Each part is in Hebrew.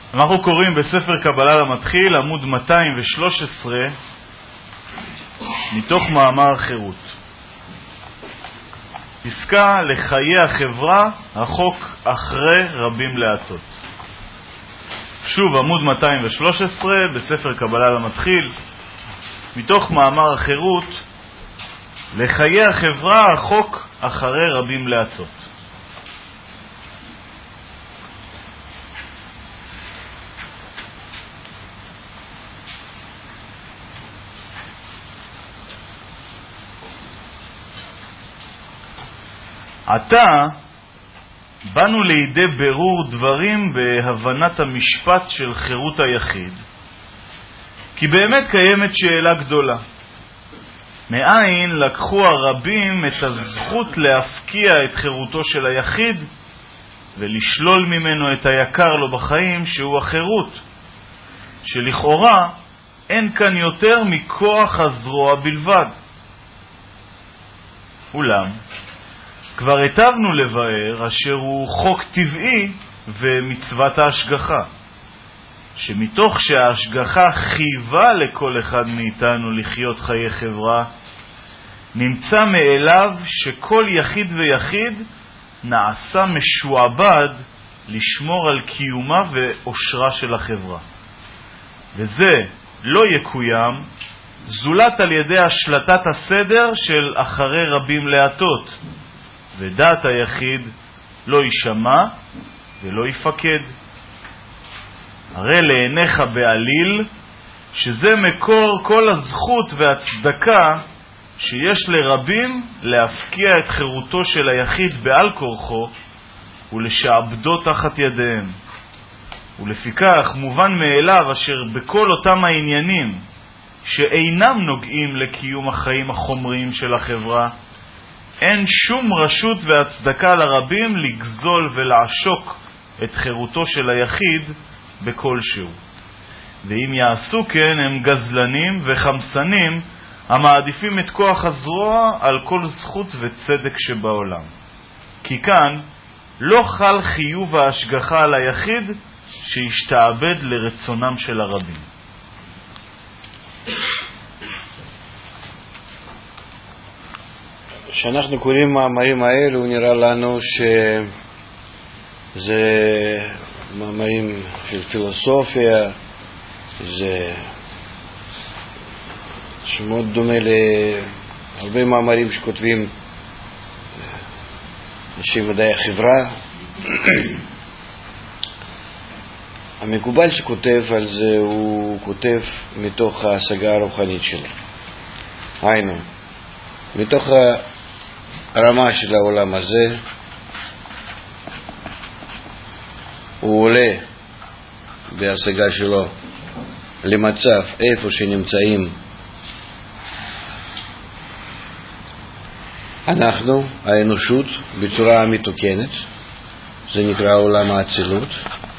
אנחנו קוראים בספר קבלה למתחיל, עמוד 213, מתוך מאמר חירות. פסקה לחיי החברה, החוק אחרי רבים להטות. שוב, עמוד 213 בספר קבלה למתחיל, מתוך מאמר החירות, לחיי החברה, החוק אחרי רבים להטות. עתה באנו לידי ברור דברים בהבנת המשפט של חירות היחיד, כי באמת קיימת שאלה גדולה. מאין לקחו הרבים את הזכות להפקיע את חירותו של היחיד ולשלול ממנו את היקר לו בחיים, שהוא החירות, שלכאורה אין כאן יותר מכוח הזרוע בלבד. אולם כבר היטבנו לבאר אשר הוא חוק טבעי ומצוות ההשגחה, שמתוך שההשגחה חייבה לכל אחד מאיתנו לחיות חיי חברה, נמצא מאליו שכל יחיד ויחיד נעשה משועבד לשמור על קיומה ואושרה של החברה, וזה לא יקוים זולת על ידי השלטת הסדר של אחרי רבים להטות, ודעת היחיד לא יישמע ולא יפקד. הרי לעיניך בעליל שזה מקור כל הזכות והצדקה שיש לרבים להפקיע את חירותו של היחיד בעל כורחו ולשעבדו תחת ידיהם. ולפיכך מובן מאליו אשר בכל אותם העניינים שאינם נוגעים לקיום החיים החומריים של החברה, אין שום רשות והצדקה לרבים לגזול ולעשוק את חירותו של היחיד בכלשהו. ואם יעשו כן, הם גזלנים וחמסנים המעדיפים את כוח הזרוע על כל זכות וצדק שבעולם. כי כאן לא חל חיוב ההשגחה על היחיד שישתעבד לרצונם של הרבים. כשאנחנו קוראים מאמרים האלו, נראה לנו שזה מאמרים של פילוסופיה, זה שמאוד דומה להרבה מאמרים שכותבים אנשי מדעי החברה. המקובל שכותב על זה, הוא כותב מתוך ההשגה הרוחנית שלו, היינו מתוך הרמה של העולם הזה. הוא עולה בהשגה שלו למצב איפה שנמצאים אנחנו, האנושות, בצורה המתוקנת. זה נקרא עולם האצילות.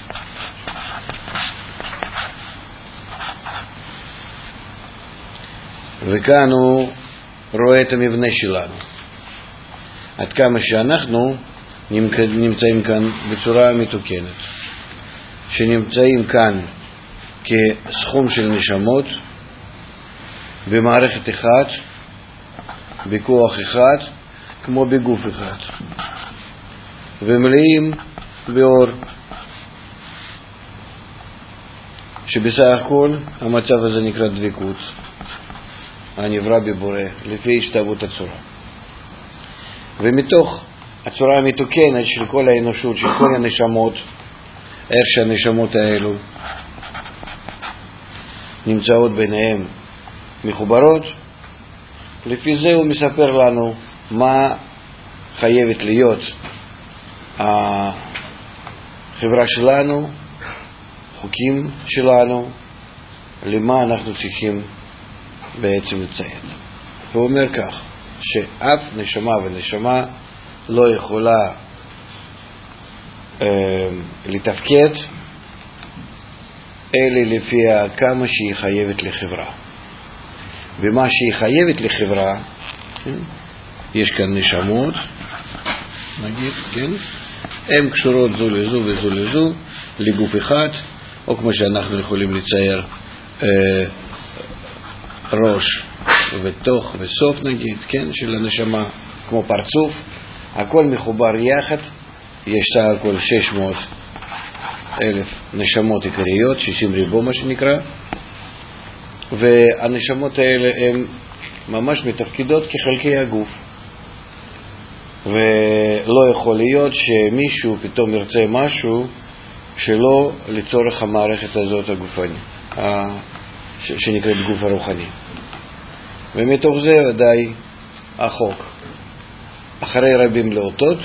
וכאן הוא רואה את המבנה שלנו, עד כמה שאנחנו נמצאים כאן בצורה מתוקנת, שנמצאים כאן כסכום של נשמות במערכת אחת, בכוח אחד, כמו בגוף אחד, ומלאים באור, שבסך הכל המצב הזה נקרא דבקות הנברא בבורא לפי השתוות הצורה. ומתוך הצורה המתוקנת של כל האנושות, של כל הנשמות, איך שהנשמות האלו נמצאות ביניהם מחוברות, לפי זה הוא מספר לנו מה חייבת להיות החברה שלנו, חוקים שלנו, למה אנחנו צריכים בעצם לציית. הוא אומר כך, שאף נשמה ונשמה לא יכולה לתפקד אלא לפי כמה שהיא חייבת לחברה. ומה שהיא חייבת לחברה, יש כאן נשמות, נגיד, כן? הן קשורות זו לזו וזו לזו, לגוף אחד, או כמו שאנחנו יכולים לצייר ראש ותוך וסוף נגיד, כן, של הנשמה, כמו פרצוף, הכל מחובר יחד, יש סך הכל 600,000 נשמות עיקריות, 60 ריבו מה שנקרא, והנשמות האלה הן ממש מתפקידות כחלקי הגוף, ולא יכול להיות שמישהו פתאום ירצה משהו שלא לצורך המערכת הזאת הגופני, שנקראת גוף הרוחני. ומתוך זה ודאי החוק. אחרי רבים לאותות,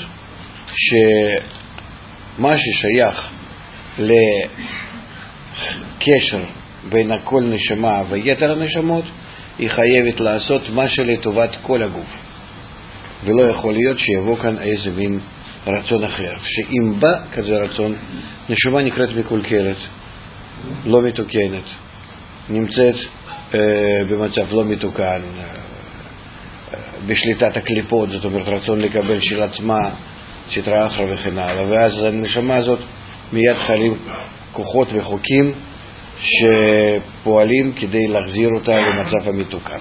שמה ששייך לקשר בין כל נשמה ויתר הנשמות, היא חייבת לעשות מה שלטובת כל הגוף. ולא יכול להיות שיבוא כאן איזה מין רצון אחר. שאם בא כזה רצון, נשמה נקראת מקולקלת, לא מתוקנת, נמצאת במצב לא מתוקן, בשליטת הקליפות, זאת אומרת רצון לקבל של עצמה, סטרא אחרא וכן הלאה. ואז הנשמה הזאת מיד חלים כוחות וחוקים שפועלים כדי להחזיר אותה למצב המתוקן.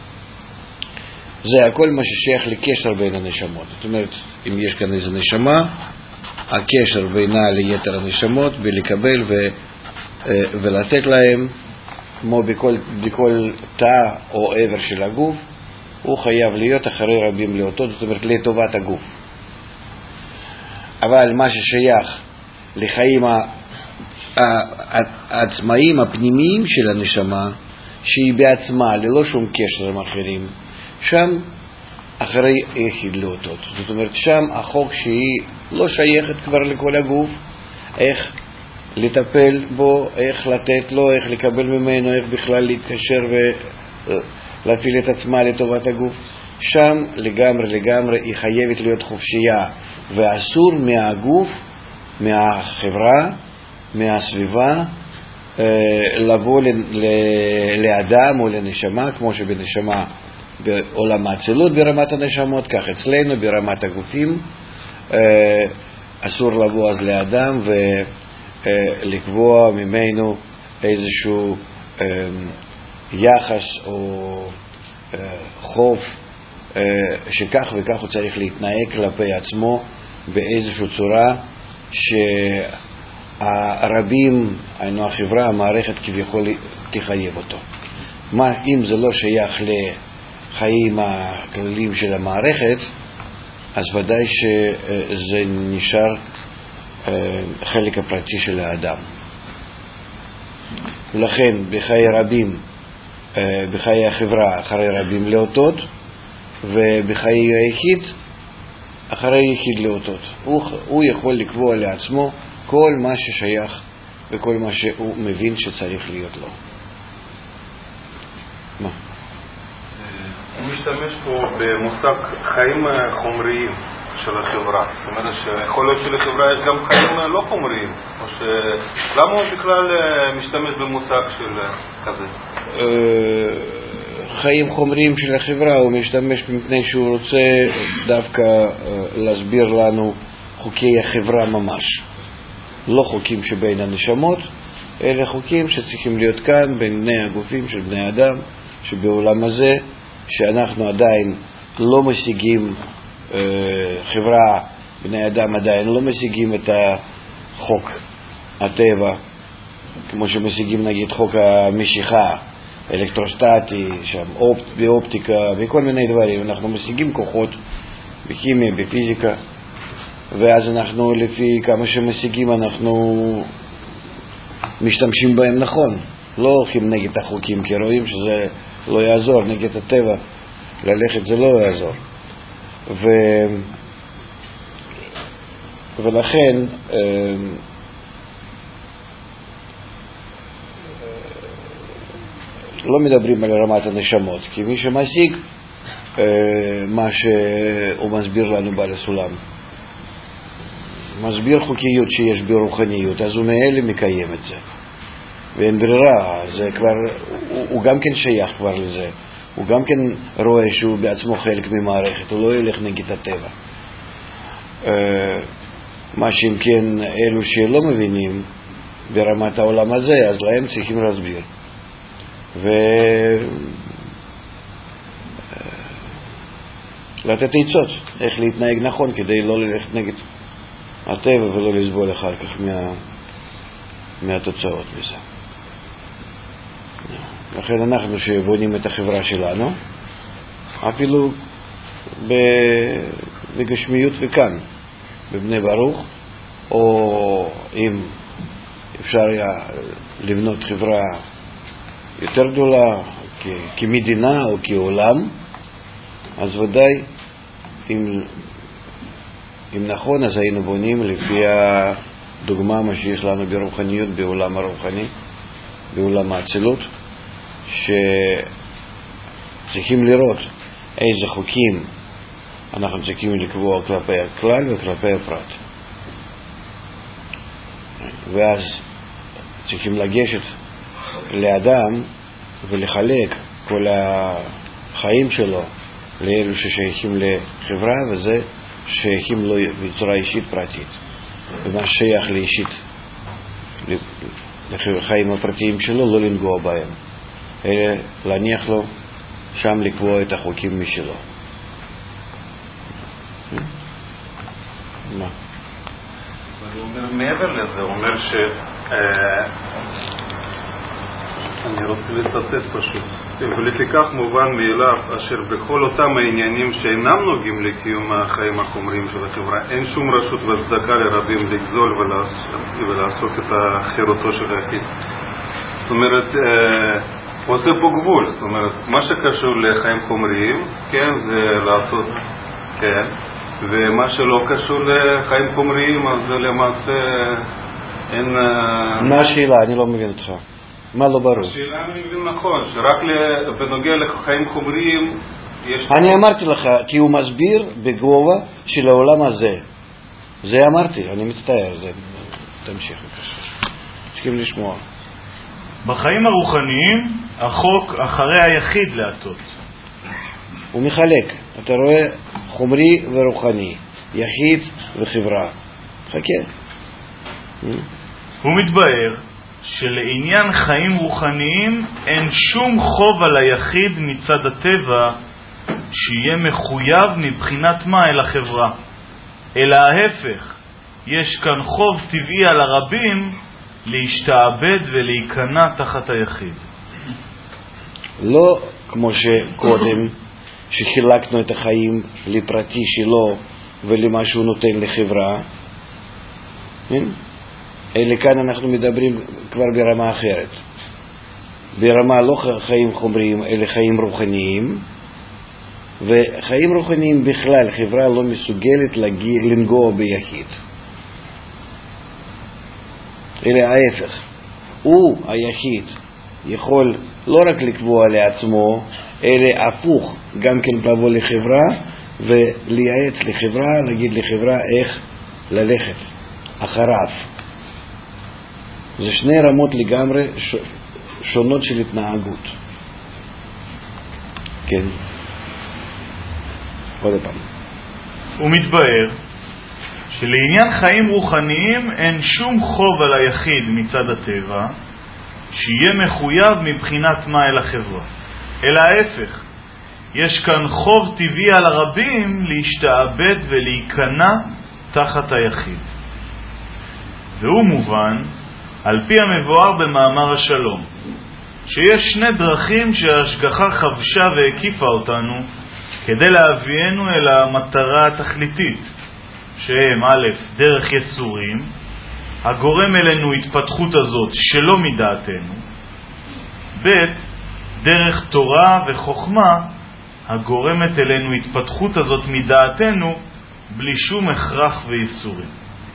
זה הכל מה ששייך לקשר בין הנשמות. זאת אומרת, אם יש כאן איזו נשמה, הקשר בינה ליתר הנשמות בלקבל ולתת להם, כמו בכל תא או עבר של הגוף, הוא חייב להיות אחרי רבים לאותות, זאת אומרת לטובת הגוף. אבל מה ששייך לחיים העצמאיים הפנימיים של הנשמה, שהיא בעצמה ללא שום קשר עם אחרים, שם אחרי יחיד לאותות. זאת אומרת שם החוק שהיא לא שייכת כבר לכל הגוף, איך לטפל בו, איך לתת לו, איך לקבל ממנו, איך בכלל להתקשר ולהפעיל את עצמה לטובת הגוף. שם לגמרי היא חייבת להיות חופשייה, ואסור מהגוף, מהחברה, מהסביבה, לבוא לאדם או לנשמה, כמו שבנשמה בעולם האצילות ברמת הנשמות, כך אצלנו ברמת הגופים, אסור לבוא אז לאדם ולקבוע ממנו איזשהו יחס או חוב שכך וכך הוא צריך להתנהג כלפי עצמו באיזושהי צורה שהרבים, היינו החברה, המערכת כביכול תחייב אותו. אם זה לא שייך לחיים הכלליים של המערכת, אז ודאי שזה נשאר חלק הפרטי של האדם. ולכן בחיי רבים, בחיי החברה אחרי רבים לאותות, ובחיי היחיד אחרי יחיד לאותות. הוא יכול לקבוע לעצמו כל מה ששייך וכל מה שהוא מבין שצריך להיות לו. מה? הוא משתמש פה במושג חיים חומריים של החברה. זאת אומרת שיכול להיות שלחברה יש גם חיים לא חומריים. למה הוא בכלל משתמש במושג של כזה? חיים חומריים של החברה הוא משתמש מפני שהוא רוצה דווקא להסביר לנו חוקי החברה ממש. לא חוקים שבין הנשמות, אלא חוקים שצריכים להיות כאן בין בני הגופים של בני אדם, שבעולם הזה שאנחנו עדיין לא משיגים, חברה, בני אדם עדיין לא משיגים את החוק הטבע, כמו שמשיגים נגיד חוק המשיכה, אלקטרוסטטי, שם באופטיקה, בכל מיני דברים. אנחנו משיגים כוחות בכימיה, בפיזיקה, ואז אנחנו לפי כמה שמשיגים אנחנו משתמשים בהם נכון. לא הולכים נגד החוקים, כי רואים שזה לא יעזור, נגד הטבע ללכת זה לא יעזור. ולכן לא מדברים על רמת הנשמות, כי מי שמשיג מה שהוא מסביר לנו בעל הסולם, מסביר חוקיות שיש ברוחניות, אז הוא מאלה מקיים את זה, ואין ברירה. זה כבר, הוא גם כן שייך כבר לזה, הוא גם כן רואה שהוא בעצמו חלק ממערכת, הוא לא ילך נגד הטבע. מה שאם כן אלו שלא מבינים ברמת העולם הזה, אז להם צריכים להסביר. לתת עצות איך להתנהג נכון כדי לא ללכת נגד הטבע ולא לסבול אחר כך מהתוצאות מזה. לכן אנחנו שבונים את החברה שלנו אפילו בגשמיות וכאן בבני ברוך, או אם אפשר היה לבנות חברה יותר גדולה כמדינה או כעולם, אז ודאי אם נכון, אז היינו בונים לפי הדוגמה מה שיש לנו ברוחניות, בעולם הרוחני, בעולם האצילות, שצריכים לראות איזה חוקים אנחנו צריכים לקבוע כלפי הכלל וכלפי הפרט. ואז צריכים לגשת לאדם ולחלק כל החיים שלו לאלו ששייכים לחברה וזה שייכים לו בצורה אישית פרטית, ומה שייך לאישית לחיים הפרטיים שלו לא לנגוע בהם, אלא להניח לו שם לקבוע את החוקים משלו. מה? הוא אומר מעבר לזה, הוא אומר אני רוצה לצטט פשוט, ולפיכך מובן מאליו אשר בכל אותם העניינים שאינם נוגעים לקיום החיים החומריים של החברה אין שום רשות והצדקה לרבים לגזול ולעסוק את חירותו של היחיד. זאת אומרת, עושה פה גבול, זאת אומרת, מה שקשור לחיים חומריים, כן, זה לעשות, כן, ומה שלא קשור לחיים חומריים, אז זה למעשה אין... מה השאלה? אני לא מבין אותך. מה לא ברור? השאלה אני מבין נכון, שרק בנוגע לחיים חומריים יש... אני אמרתי לך, כי הוא מסביר בגובה של העולם הזה. זה אמרתי, אני מצטער, זה... תמשיך. צריכים לשמוע. בחיים הרוחניים, החוק אחרי היחיד להטות. הוא מחלק, אתה רואה, חומרי ורוחני, יחיד וחברה. חכה. הוא מתבאר שלעניין חיים רוחניים אין שום חוב על היחיד מצד הטבע שיהיה מחויב מבחינת מה אל החברה, אלא ההפך, יש כאן חוב טבעי על הרבים להשתעבד ולהיכנע תחת היחיד. לא כמו שקודם שחילקנו את החיים לפרטי שלו ולמה שהוא נותן לחברה, אלא כאן אנחנו מדברים כבר ברמה אחרת, ברמה לא חיים חומריים אלא חיים רוחניים, וחיים רוחניים בכלל חברה לא מסוגלת לנגוע ביחיד, אלא ההפך, הוא היחיד יכול לא רק לקבוע לעצמו אלא הפוך, גם כן לבוא לחברה ולייעץ לחברה, להגיד לחברה איך ללכת אחריו. זה שני רמות לגמרי שונות של התנהגות. כן. עוד פעם. הוא מתבאר שלעניין חיים רוחניים אין שום חוב על היחיד מצד הטבע שיהיה מחויב מבחינת מה אל החברה, אלא ההפך, יש כאן חוב טבעי על הרבים להשתעבד ולהיכנע תחת היחיד. והוא מובן על פי המבואר במאמר השלום, שיש שני דרכים שההשגחה חבשה והקיפה אותנו כדי להביאנו אל המטרה התכליתית, שהם א', דרך יצורים, הגורם אלינו התפתחות הזאת שלא מדעתנו, ב', דרך תורה וחוכמה, הגורמת אלינו התפתחות הזאת מדעתנו בלי שום הכרח ויצורים.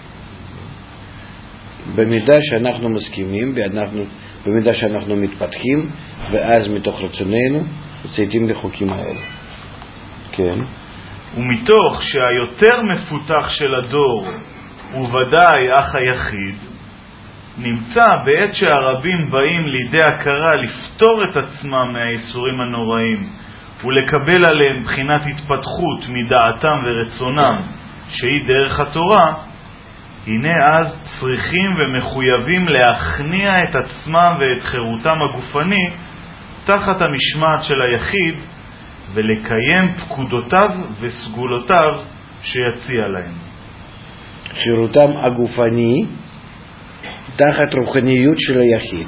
במידה שאנחנו מסכימים, במידה שאנחנו מתפתחים, ואז מתוך רצוננו מצייתים לחוקים האלה. כן. ומתוך שהיותר מפותח של הדור וודאי אח היחיד, נמצא בעת שהרבים באים לידי הכרה לפתור את עצמם מהאיסורים הנוראים ולקבל עליהם בחינת התפתחות מדעתם ורצונם שהיא דרך התורה, הנה אז צריכים ומחויבים להכניע את עצמם ואת חירותם הגופני תחת המשמעת של היחיד ולקיים פקודותיו וסגולותיו שיציע להם. חירותם הגופני תחת רוחניות של היחיד.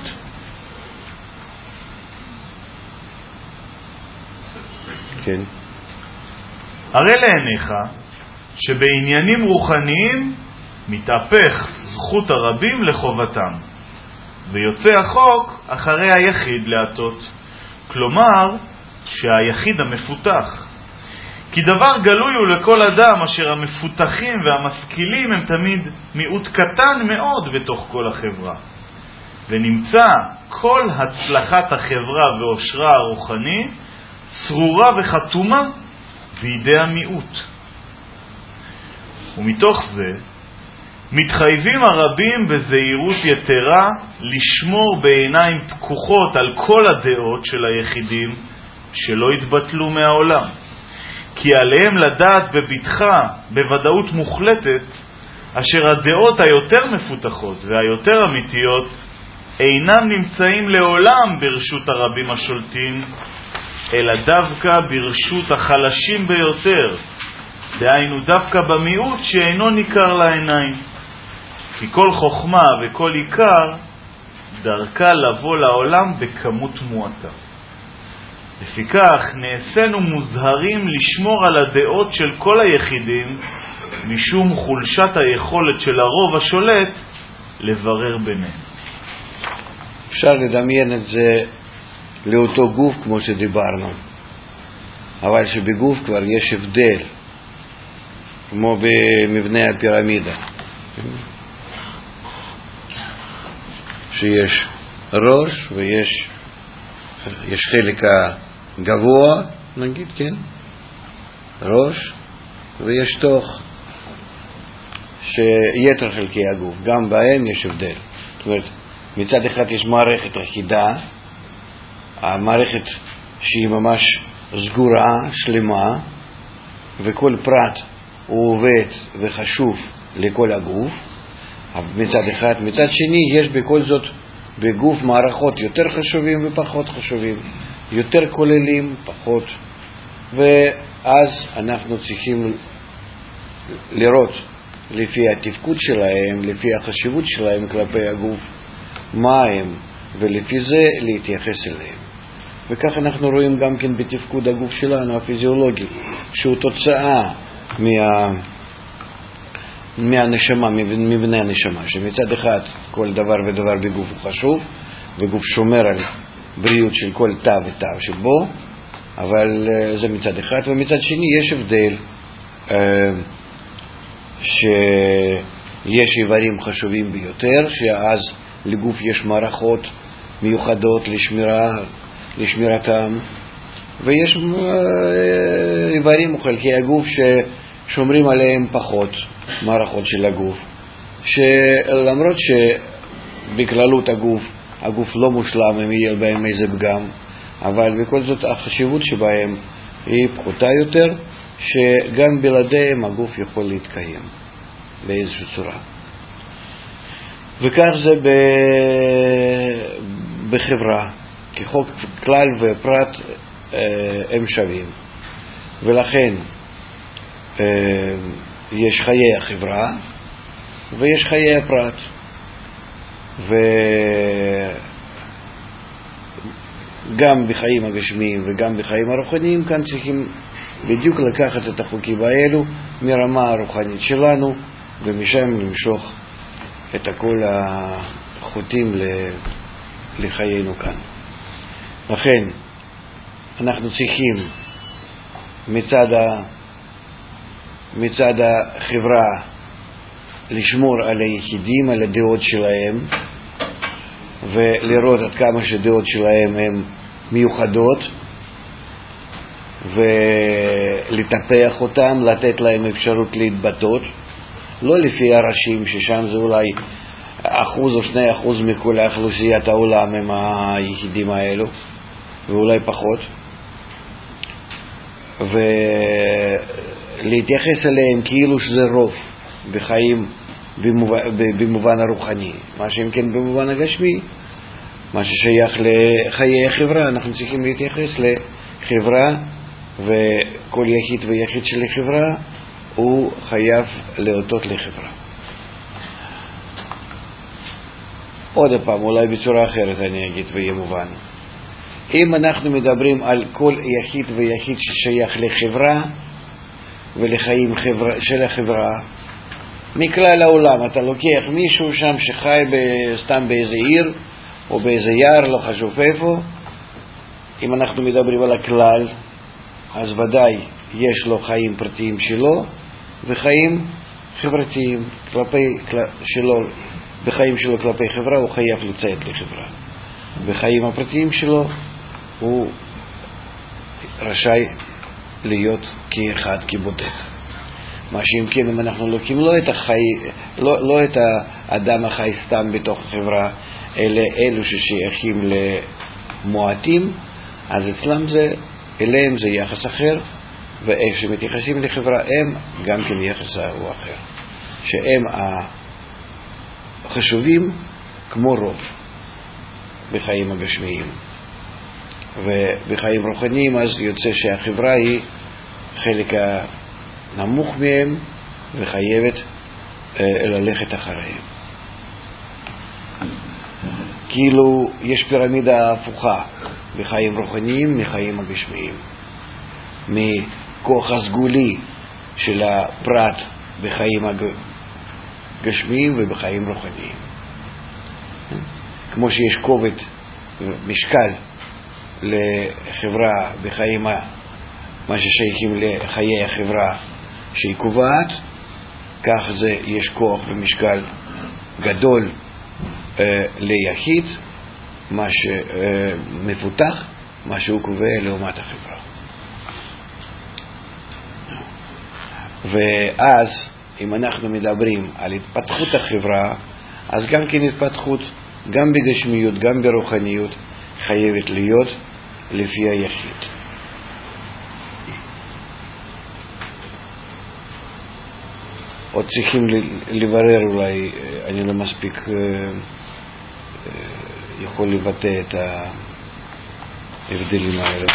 כן. הרי לעיניך שבעניינים רוחניים מתהפך זכות הרבים לחובתם, ויוצא החוק אחרי היחיד להטות, כלומר שהיחיד המפותח. כי דבר גלוי הוא לכל אדם אשר המפותחים והמשכילים הם תמיד מיעוט קטן מאוד בתוך כל החברה, ונמצא כל הצלחת החברה ואושרה הרוחני צרורה וחתומה בידי המיעוט. ומתוך זה מתחייבים הרבים בזהירות יתרה לשמור בעיניים פקוחות על כל הדעות של היחידים שלא יתבטלו מהעולם, כי עליהם לדעת בביטחה, בוודאות מוחלטת, אשר הדעות היותר מפותחות והיותר אמיתיות אינם נמצאים לעולם ברשות הרבים השולטים, אלא דווקא ברשות החלשים ביותר, דהיינו דווקא במיעוט שאינו ניכר לעיניים. כי כל חוכמה וכל עיקר דרכה לבוא לעולם בכמות מועטה. לפיכך נעשינו מוזהרים לשמור על הדעות של כל היחידים, משום חולשת היכולת של הרוב השולט לברר ביניהם. אפשר לדמיין את זה לאותו גוף כמו שדיברנו, אבל שבגוף כבר יש הבדל, כמו במבנה הפירמידה, שיש ראש ויש חלק הגבוה, נגיד, כן, ראש, ויש תוך שיתר חלקי הגוף, גם בהם יש הבדל. זאת אומרת, מצד אחד יש מערכת אחידה, המערכת שהיא ממש סגורה, שלמה, וכל פרט הוא עובד וחשוב לכל הגוף, מצד אחד. מצד שני יש בכל זאת בגוף מערכות יותר חשובים ופחות חשובים, יותר כוללים, פחות, ואז אנחנו צריכים לראות לפי התפקוד שלהם, לפי החשיבות שלהם כלפי הגוף, מה הם, ולפי זה להתייחס אליהם. וכך אנחנו רואים גם כן בתפקוד הגוף שלנו הפיזיולוגי, שהוא תוצאה מהנשמה, מבנה הנשמה, שמצד אחד כל דבר ודבר בגוף הוא חשוב, וגוף שומר על בריאות של כל תא ותא שבו, אבל זה מצד אחד. ומצד שני יש הבדל, שיש איברים חשובים ביותר, שאז לגוף יש מערכות מיוחדות לשמירתם, ויש איברים או חלקי הגוף ששומרים עליהם פחות מערכות של הגוף, שלמרות שבכללות הגוף לא מושלם, אם יהיה בהם איזה פגם, אבל בכל זאת החשיבות שבהם היא פחותה יותר, שגם בלעדיהם הגוף יכול להתקיים באיזושהי צורה. וכך זה בחברה, כי חוק כלל ופרט הם שווים, ולכן יש חיי החברה ויש חיי הפרט, וגם בחיים הגשמיים וגם בחיים הרוחניים כאן צריכים בדיוק לקחת את החוקים האלו מרמה הרוחנית שלנו, ומשם למשוך את כל החוטים לחיינו כאן. לכן אנחנו צריכים מצד החברה לשמור על היחידים, על הדעות שלהם, ולראות עד כמה שדעות שלהם הן מיוחדות, ולטפח אותם, לתת להם אפשרות להתבטאות, לא לפי הראשים, ששם זה אולי 1% או 2% מכל האוכלוסיית העולם הם היחידים האלו, ואולי פחות, ולהתייחס אליהם כאילו שזה רוב בחיים במובן הרוחני. מה שאם כן במובן הגשמי, מה ששייך לחיי החברה, אנחנו צריכים להתייחס לחברה, וכל יחיד ויחיד של החברה הוא חייב להודות לחברה. עוד פעם, אולי בצורה אחרת אני אגיד ויהיה מובן. אם אנחנו מדברים על כל יחיד ויחיד ששייך לחברה ולחיים של החברה, מכלל העולם, אתה לוקח מישהו שם שחי סתם באיזה עיר או באיזה יער, לא חשוב איפה, אם אנחנו מדברים על הכלל, אז ודאי יש לו חיים פרטיים שלו וחיים חברתיים שלו. בחיים שלו כלפי חברה הוא חייב לציית לחברה. בחיים הפרטיים שלו הוא רשאי להיות כאחד, כבודד. מה שאם כן, אם אנחנו לוקחים לא את האדם החי סתם בתוך החברה, אלא אלו ששייכים למועטים, אז אליהם זה יחס אחר, ואיך שמתייחסים לחברה הם גם כן יחס הוא אחר, שהם חשובים כמו רוב בחיים הגשמיים. ובחיים רוחניים אז יוצא שהחברה היא חלק הנמוך מהם וחייבת ללכת אחריהם. כאילו יש פירמידה הפוכה בחיים רוחניים מחיים הגשמיים, מכוח הסגולי של הפרט בחיים גשמיים ובחיים רוחניים. כמו שיש כובד משקל לחברה בחיים מה ששייכים לחיי החברה שהיא קובעת, כך זה יש כוח ומשקל גדול ליחיד, מה שמפותח, מה שהוא קובע לעומת החברה. ואז אם אנחנו מדברים על התפתחות החברה, אז גם כן התפתחות, גם בגשמיות, גם ברוחניות, חייבת להיות לפי היחיד. עוד צריכים לברר, אולי אני לא מספיק יכול לבטא את ההבדלים האלה.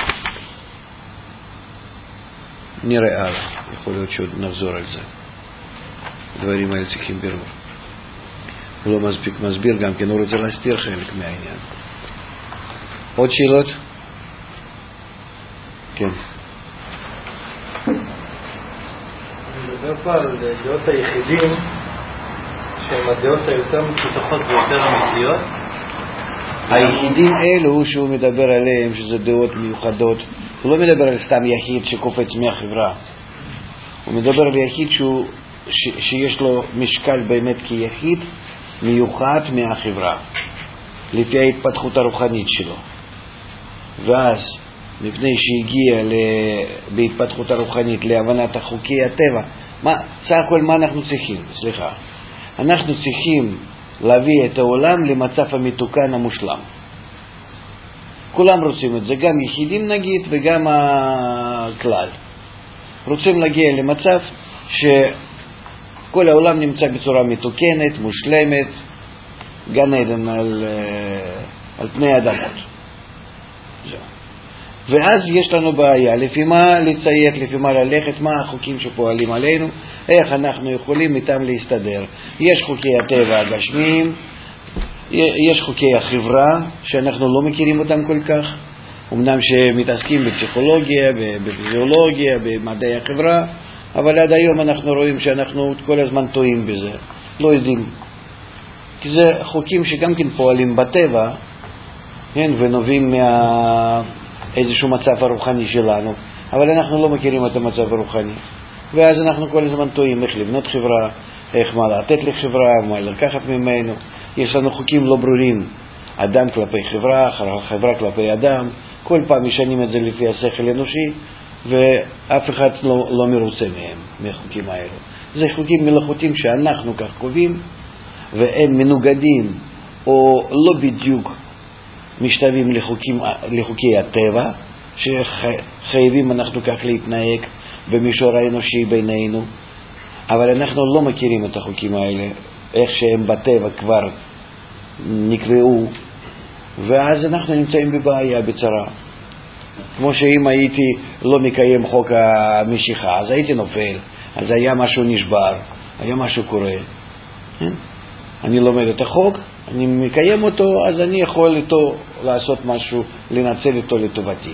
נראה הלאה, יכול להיות שעוד נחזור על זה. דברים האלה צריכים בירור. הוא לא מספיק מסביר, גם כן הוא רוצה להסתיר חלק מהעניין. עוד שאלות? כן. אני מדבר פה על דעות היחידים שהן הדעות היותר מפותחות ויותר אמיתיות. היחידים אלו שהוא מדבר עליהם, שזה דעות מיוחדות, הוא לא מדבר על סתם יחיד שקופץ מהחברה. הוא מדבר על יחיד שיש לו משקל באמת כיחיד מיוחד מהחברה, לפי ההתפתחות הרוחנית שלו. ואז, מפני שהגיע בהתפתחות הרוחנית להבנת חוקי הטבע, סך הכל מה אנחנו צריכים? סליחה. אנחנו צריכים להביא את העולם למצב המתוקן המושלם. כולם רוצים את זה, גם יחידים נגיד וגם הכלל. רוצים להגיע למצב שכל העולם נמצא בצורה מתוקנת, מושלמת, גן עדן על פני אדמות. זהו. ואז יש לנו בעיה, לפי מה לציית, לפי מה ללכת, מה החוקים שפועלים עלינו, איך אנחנו יכולים איתם להסתדר. יש חוקי הטבע הגשמיים, יש חוקי החברה שאנחנו לא מכירים אותם כל כך, אמנם שמתעסקים בפסיכולוגיה, בפיזיולוגיה, במדעי החברה, אבל עד היום אנחנו רואים שאנחנו כל הזמן טועים בזה, לא יודעים. כי זה חוקים שגם כן פועלים בטבע, ונובעים איזשהו מצב הרוחני שלנו, אבל אנחנו לא מכירים את המצב הרוחני, ואז אנחנו כל הזמן טועים איך לבנות חברה, איך מה לתת לחברה, מה לקחת ממנו. יש לנו חוקים לא ברורים, אדם כלפי חברה, חברה כלפי אדם, כל פעם משנים את זה לפי השכל האנושי, ואף אחד לא מרוצה מהם, מהחוקים האלה. זה חוקים מלאכותיים שאנחנו כך קובעים, והם מנוגדים או לא בדיוק משתווים לחוקי הטבע, שחייבים אנחנו כך להתנהג במישור האנושי בינינו. אבל אנחנו לא מכירים את החוקים האלה, איך שהם בטבע כבר נקבעו, ואז אנחנו נמצאים בבעיה, בצרה. כמו שאם הייתי לא מקיים חוק המשיכה, אז הייתי נופל, אז היה משהו נשבר, היה משהו קורה. אני לומד את החוק, אני מקיים אותו, אז אני יכול איתו לעשות משהו, לנצל אותו לטובתי.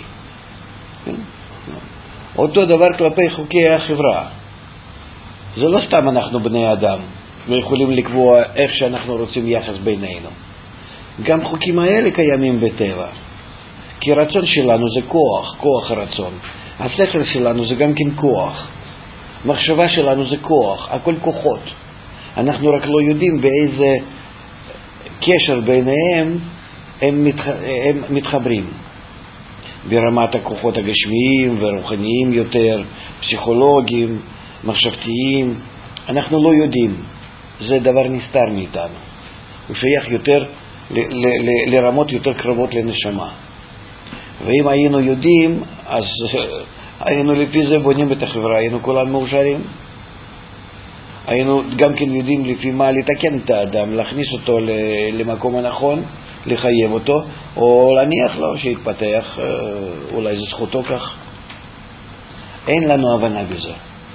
אותו דבר כלפי חוקי החברה. זה לא סתם אנחנו בני אדם, ויכולים לקבוע איך שאנחנו רוצים יחס בינינו. גם חוקים האלה קיימים בטבע. כי רצון שלנו זה כוח, כוח הרצון. השכל שלנו זה גם כן כוח. מחשבה שלנו זה כוח, הכל כוחות. אנחנו רק לא יודעים באיזה קשר ביניהם הם מתחברים. ברמת הכוחות הגשמיים ורוחניים יותר, פסיכולוגיים, מחשבתיים, אנחנו לא יודעים. זה דבר נסתר מאיתנו. הוא שייך יותר לרמות יותר קרבות לנשמה. ואם היינו יודעים, אז היינו לפי זה בונים את החברה, היינו כולם מאושרים. היינו גם כן יודעים לפי מה לתקן את האדם, להכניס אותו למקום הנכון, לחייב אותו, או להניח לו שיתפתח, אולי זה זכותו כך. אין לנו הבנה בזה.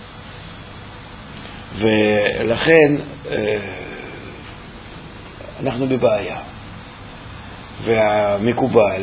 ולכן אנחנו בבעיה. והמקובל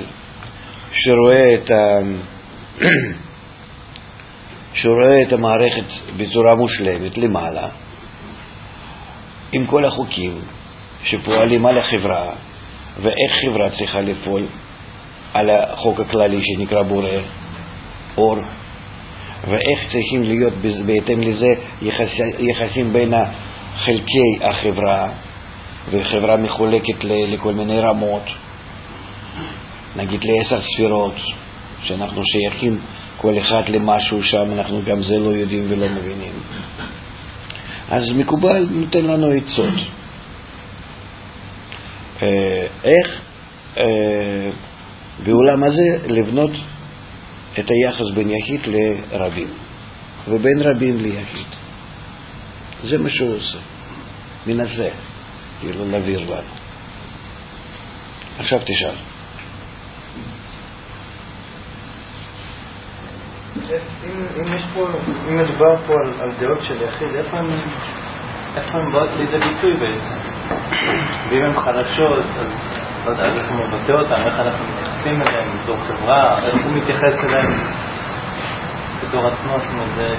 שרואה את המערכת בצורה מושלמת למעלה, עם כל החוקים שפועלים על החברה, ואיך חברה צריכה לפעול על החוק הכללי שנקרא בורא אור, ואיך צריכים להיות בהתאם לזה יחסים בין חלקי החברה, וחברה מחולקת לכל מיני רמות, נגיד ל10 ספירות, שאנחנו שייכים כל אחד למשהו שם, אנחנו גם זה לא יודעים ולא מבינים. אז מקובל נותן לנו עצות. איך בעולם הזה לבנות את היחס בין יחיד לרבים, ובין רבים ליחיד. זה מה שהוא עושה. מנסה, כאילו להעביר לנו. עכשיו תשאל. אם מדובר פה על דעות של יחיד, איפה הן באות לידי ביטוי בעצם? ואם הן חדשות, אז לא יודע, איך הוא מבטא אותן, איך אנחנו מתייחסים אליהן בתור חברה, איך הוא מתייחס אליהן בתור עצמו. זה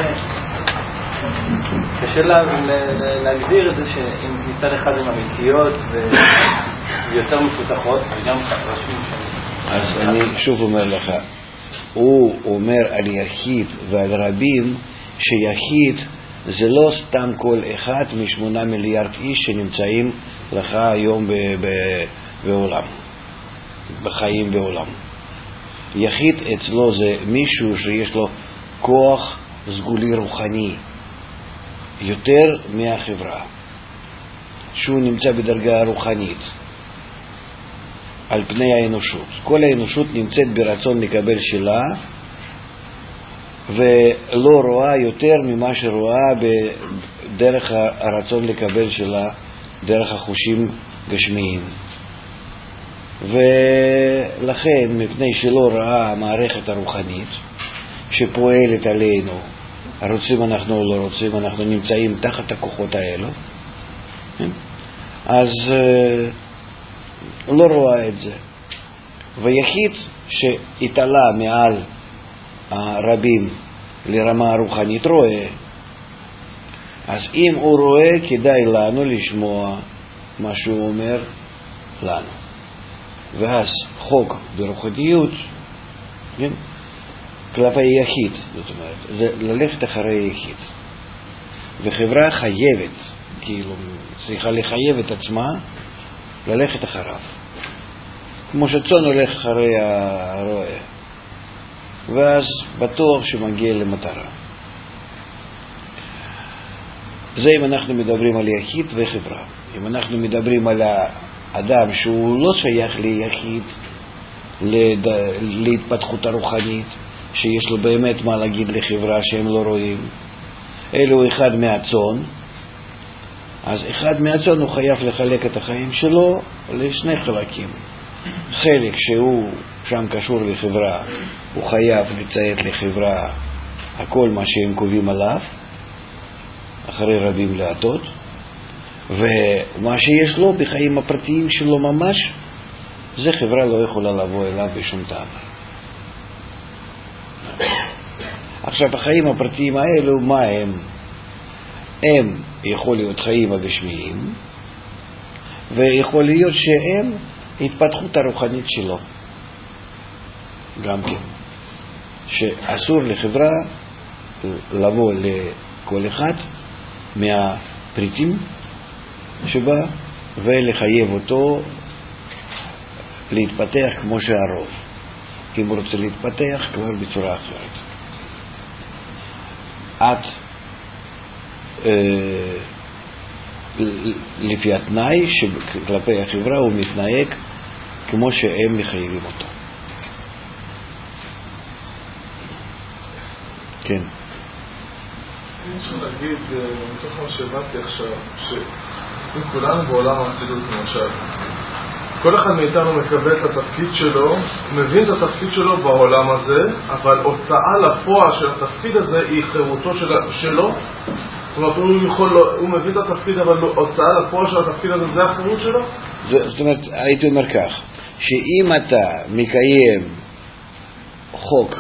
קשה להגדיר את זה שאם מצד אחד הן אמיתיות ויותר מפותחות וגם רשמים שם. אז אני שוב אומר לך, הוא אומר על יחיד ועל רבים שיחיד זה לא סתם כל אחד מ8 מיליארד איש שנמצאים לך היום בעולם, בחיים בעולם. יחיד אצלו זה מישהו שיש לו כוח סגולי רוחני יותר מהחברה, שהוא נמצא בדרגה רוחנית על פני האנושות. כל האנושות נמצאת ברצון לקבל שלה, ולא רואה יותר ממה שרואה בדרך הרצון לקבל שלה, דרך החושים גשמיים. ולכן, מפני שלא ראה המערכת הרוחנית שפועלת עלינו, רוצים אנחנו או לא רוצים, אנחנו נמצאים תחת הכוחות האלו, אז לא רואה את זה. ויחיד שהתעלה מעל הרבים לרמה הרוחנית רואה. אז אם הוא רואה, כדאי לנו לשמוע מה שהוא אומר לנו. ואז חוק ברוחניות, כן? כלפי יחיד, זאת אומרת, זה ללכת אחרי יחיד. וחברה חייבת, כאילו צריכה לחייב את עצמה ללכת אחריו, כמו שצאן הולך אחרי הרועה, ואז בטוח שמגיע למטרה. זה אם אנחנו מדברים על יחיד וחברה. אם אנחנו מדברים על האדם שהוא לא שייך ליחיד, להתפתחות הרוחנית, שיש לו באמת מה להגיד לחברה שהם לא רואים, אלו אחד מהצאן, אז אחד מהצאן הוא חייב לחלק את החיים שלו לשני חלקים. חלק שהוא שם קשור לחברה, הוא חייב לציית לחברה הכל מה שהם קובעים עליו, אחרי רבים לעטות, ומה שיש לו בחיים הפרטיים שלו ממש, זה חברה לא יכולה לבוא אליו בשום טעם. עכשיו החיים הפרטיים האלו, מה הם? הם יכול להיות חיים הגשמיים, ויכול להיות שהם התפתחות הרוחנית שלו גם כן, שאסור לחברה לבוא לכל אחד מהפריטים שבה ולחייב אותו להתפתח כמו שהרוב, אם הוא רוצה להתפתח כבר בצורה אחרת. את לפי התנאי שכלפי החברה הוא מתנהג כמו שהם מחייבים אותו. כן. אני רוצה להגיד, מתוך מה שהבאתי עכשיו, שאם כולנו בעולם האצילות למשל, כל אחד מאיתנו מקבל את התפקיד שלו, מבין את התפקיד שלו בעולם הזה, אבל הוצאה לפועל של התפקיד הזה היא חירותו שלו. זאת אומרת, הוא מבין את התפקיד, אבל הוצאה לפועל של התפקיד הזה זה החירות שלו? זאת אומרת, הייתי אומר כך, שאם אתה מקיים חוק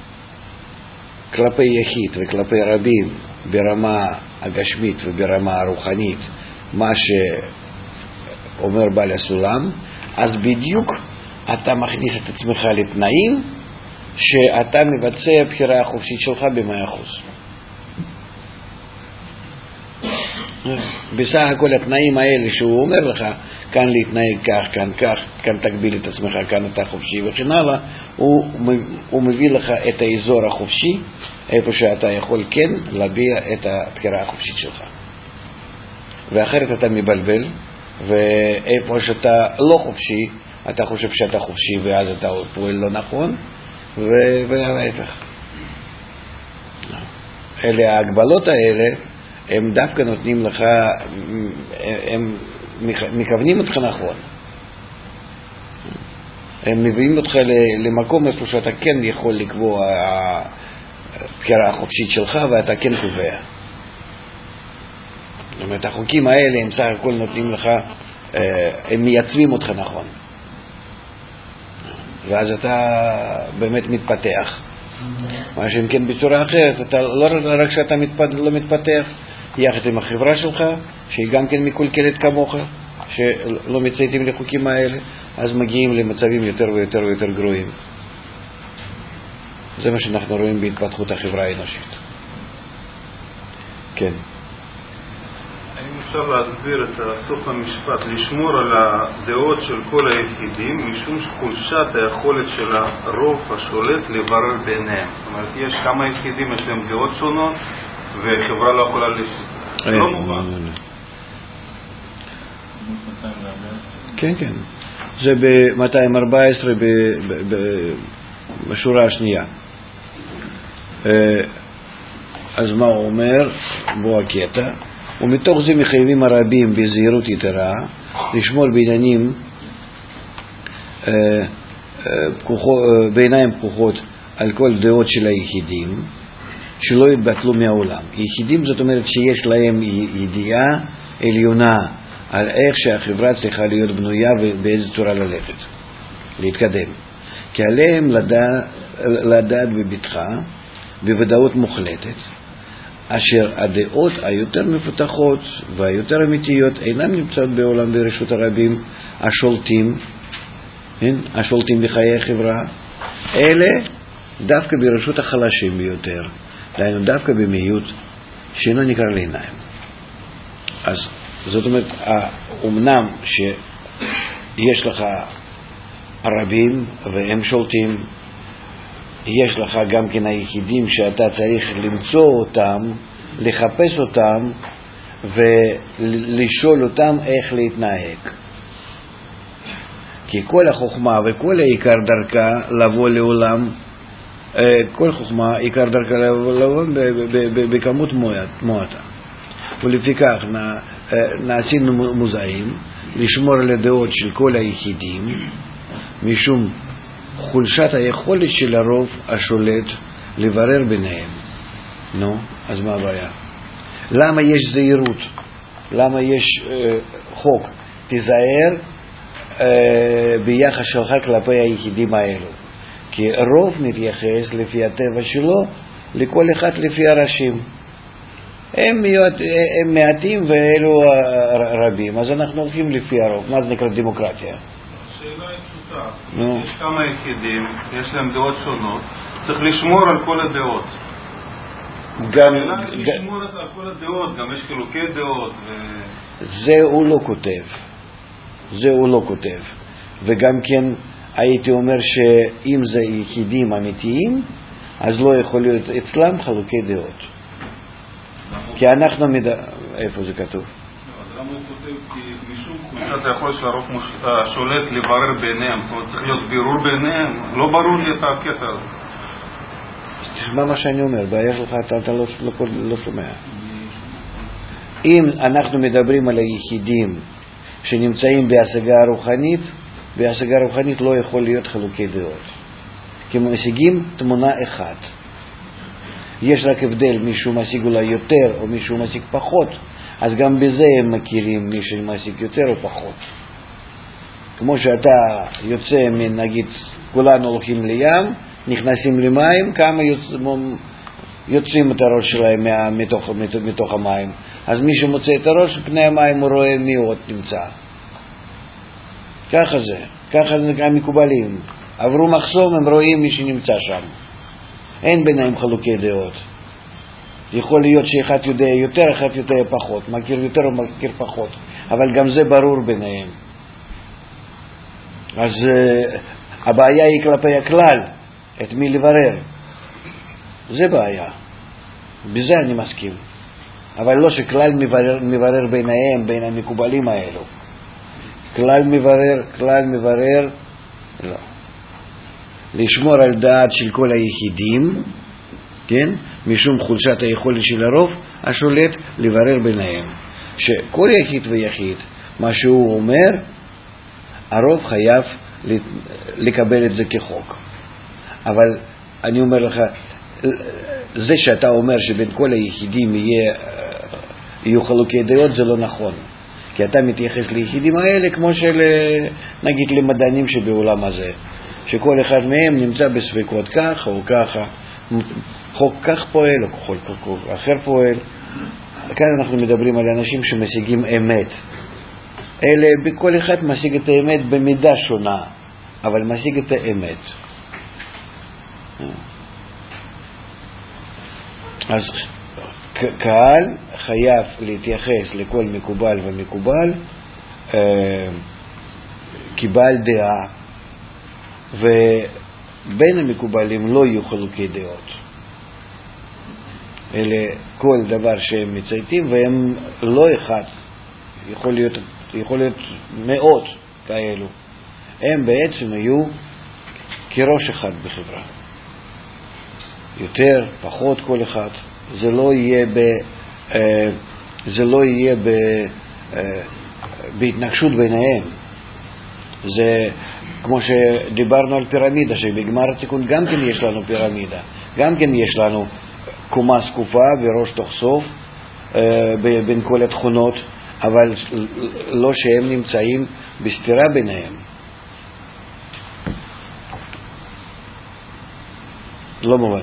כלפי יחיד וכלפי רבים ברמה הגשמית וברמה הרוחנית, מה שאומר בעל הסולם, אז בדיוק אתה מכניס את עצמך לתנאים שאתה מבצע בחירה החופשית שלך ב100%. בסך הכל התנאים האלה שהוא אומר לך, כאן להתנהג כך, כאן כך, כאן תגביל את עצמך, כאן אתה חופשי וכן הלאה, הוא מביא לך את האזור החופשי, איפה שאתה יכול כן להביע את הבחירה החופשית שלך. ואחרת אתה מבלבל, ואיפה שאתה לא חופשי, אתה חושב שאתה חופשי ואז אתה פועל לא נכון, וההפך. אלה ההגבלות האלה, הם דווקא נותנים לך, הם מכוונים אותך נכון. הם מביאים אותך למקום איפה שאתה כן יכול לקבוע הבחירה החופשית שלך ואתה כן קובע. זאת אומרת, החוקים האלה הם סך הכל נותנים לך, הם מייצבים אותך נכון. ואז אתה באמת מתפתח. מה שאם כן בצורה אחרת, אתה לא רק שאתה לא מתפתח, יחד עם החברה שלך, שהיא גם כן מקולקלת כמוך, שלא מצייתים לחוקים האלה, אז מגיעים למצבים יותר ויותר ויותר גרועים. זה מה שאנחנו רואים בהתפתחות החברה האנושית. כן. האם אפשר להסביר את סוף המשפט, לשמור על הדעות של כל היחידים, משום חולשת היכולת של הרוב השולט לברר ביניהם. זאת אומרת, יש כמה יחידים, יש להם דעות שונות, וחברה לא יכולה לא מובן. כן, כן. זה ב-214 בשורה השנייה. אז מה הוא אומר? בוא הקטע. ומתוך זה מחייבים הרבים בזהירות יתרה לשמור בעניינים בעיניים פקוחות על כל דעות של היחידים שלא יתבטלו מהעולם. יחידים זאת אומרת שיש להם ידיעה עליונה על איך שהחברה צריכה להיות בנויה ובאיזה צורה ללכת, להתקדם. כי עליהם לדעת בבטחה, בוודאות מוחלטת, אשר הדעות היותר מפותחות והיותר אמיתיות אינן נמצאות בעולם ברשות הרבים השולטים בחיי החברה, אלה דווקא ברשות החלשים ביותר, דהיינו דווקא במיעוט שאינו נקרא לעיניים. אז זאת אומרת, אמנם שיש לך הרבים והם שולטים, יש לך גם כן היחידים שאתה צריך למצוא אותם, לחפש אותם ולשאול אותם איך להתנהג. כי כל החוכמה וכל העיקר דרכה לבוא לעולם כל חוכמה עיקר דרכה לבון בכמות מועטה. ולפיכך נעשינו מוזעים לשמור על הדעות של כל היחידים, משום חולשת היכולת של הרוב השולט לברר ביניהם. נו, אז מה הבעיה? למה יש זהירות? למה יש חוק? תיזהר ביחס שלך כלפי היחידים האלו. כי רוב מתייחס לפי הטבע שלו לכל אחד לפי הראשים. הם מעטים ואלו רבים, אז אנחנו הולכים לפי הרוב. מה זה נקרא דמוקרטיה? השאלה היא פשוטה. יש כמה יחידים, יש להם דעות שונות, צריך לשמור על כל הדעות. לשמור על כל הדעות, גם יש חילוקי דעות. זה הוא לא כותב. זה הוא לא כותב. וגם כן הייתי אומר שאם זה יחידים אמיתיים, אז לא יכול להיות אצלם חילוקי דעות. כי אנחנו איפה זה כתוב? אז למה הוא כותב? כי משום חולשת היכולת של הרוב שולט לברר ביניהם, זאת אומרת צריך להיות בירור ביניהם, לא ברור לי את הקטע הזה. תשמע מה שאני אומר, בעיה שלך אתה לא שומע. אם אנחנו מדברים על היחידים שנמצאים בהשגה הרוחנית, בהשגה הרוחנית לא יכול להיות חילוקי דעות. כי משיגים תמונה אחת. יש רק הבדל, מישהו משיג אולי יותר או מישהו משיג פחות, אז גם בזה הם מכירים מי שמשיג יותר או פחות. כמו שאתה יוצא נגיד כולנו הולכים לים, נכנסים למים, כמה יוצאים את הראש שלהם מתוך המים. אז מי שמוצא את הראש פני המים הוא רואה מי עוד נמצא. ככה זה, ככה זה נקרא מקובלים. עברו מחסום, הם רואים מי שנמצא שם. אין ביניהם חלוקי דעות. יכול להיות שאחד יודע יותר, אחד יודע פחות, מכיר יותר או מכיר פחות, אבל גם זה ברור ביניהם. אז הבעיה היא כלפי הכלל, את מי לברר. זה בעיה. בזה אני מסכים. אבל לא שכלל מברר ביניהם, בין המקובלים האלו. כלל מברר, לא. לשמור על דעת של כל היחידים, כן? משום חולשת היכולת של הרוב השולט לברר ביניהם. שכל יחיד ויחיד, מה שהוא אומר, הרוב חייב לקבל את זה כחוק. אבל אני אומר לך, זה שאתה אומר שבין כל היחידים יהיו חלוקי דעות, זה לא נכון. כי אתה מתייחס ליחידים האלה כמו של, נגיד, למדענים שבעולם הזה. שכל אחד מהם נמצא בספקות ככה או ככה. חוק כך פועל או חוק אחר פועל. כאן אנחנו מדברים על אנשים שמשיגים אמת. אלה, בכל אחד משיג את האמת במידה שונה, אבל משיג את האמת. אז קהל חייב להתייחס לכל מקובל ומקובל כבעל דעה, ובין המקובלים לא יהיו חלוקי דעות. אלה כל דבר שהם מצייתים, והם לא אחד, יכול להיות מאות כאלו. הם בעצם יהיו כראש אחד בחברה. יותר, פחות כל אחד. זה לא יהיה בהתנגשות ביניהם. זה כמו שדיברנו על פירמידה, שבגמר התיקון גם כן יש לנו פירמידה. גם כן יש לנו קומה סקופה וראש תוך סוף בין כל התכונות, אבל לא שהם נמצאים בסתירה ביניהם. לא מובן.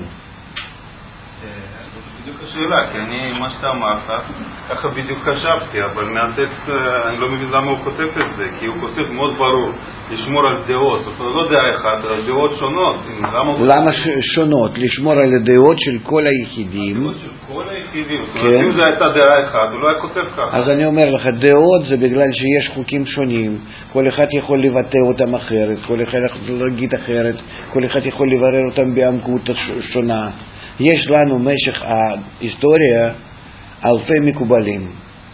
בדיוק השאלה, כי אני, מה שאתה אמרת, ככה בדיוק חשבתי, אבל מהטקסט אני לא מבין למה הוא כותב את זה, כי הוא כותב מאוד ברור, לשמור על דעות, זאת אומרת לא דעה אחת, אלא דעות שונות. למה שונות? לשמור על הדעות של כל היחידים. הדעות של כל היחידים, זאת אומרת אם זה הייתה דעה אחת, הוא לא היה כותב ככה. אז אני אומר לך, דעות זה בגלל שיש חוקים שונים, כל אחד יכול לבטא אותם אחרת, כל אחד יכול להגיד אחרת, כל אחד יכול לברר אותם בעמקות שונה. יש לנו משך ההיסטוריה אלפי מקובלים,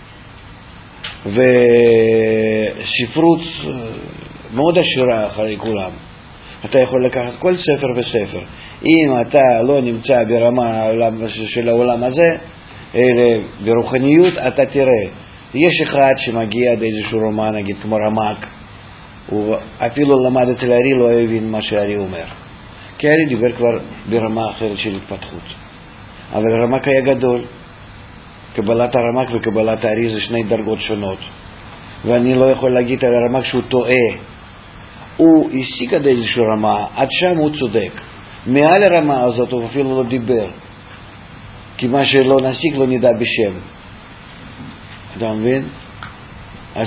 וספרות מאוד עשירה אחרי כולם. אתה יכול לקחת כל ספר וספר. אם אתה לא נמצא ברמה של העולם הזה, אלא ברוחניות, אתה תראה, יש אחד שמגיע עד איזשהו רמה, נגיד כמו רמק, הוא אפילו למד אצל הארי, לא הבין מה שהארי אומר, כי הארי דיבר כבר ברמה אחרת של התפתחות. אבל הרמק היה גדול, קבלת הרמק וקבלת הארי זה שני דרגות שונות, ואני לא יכול להגיד על הרמק שהוא טועה. הוא השיג עד איזשהו רמה, עד שם הוא צודק. מעל הרמה הזאת הוא אפילו לא דיבר, כי מה שלא נשיג לא נדע בשם. אתה מבין? אז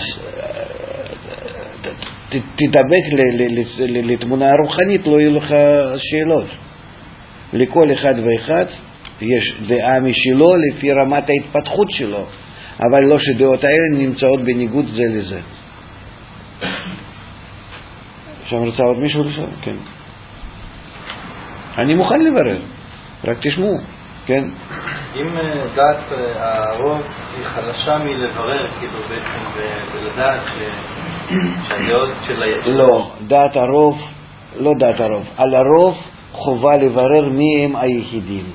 תדבק לתמונה הרוחנית, לא יהיו לך שאלות. לכל אחד ואחד יש דעה משלו לפי רמת ההתפתחות שלו, אבל לא שדעות האלה נמצאות בניגוד זה לזה. עכשיו רוצה עוד מישהו לשאול? כן. אני מוכן לברר, רק תשמעו, כן? אם דעת הרוב היא חלשה מלברר, כאילו בעצם, ולדעת שהדעות של היצור... לא, דעת הרוב, לא דעת הרוב. על הרוב חובה לברר מי הם היחידים.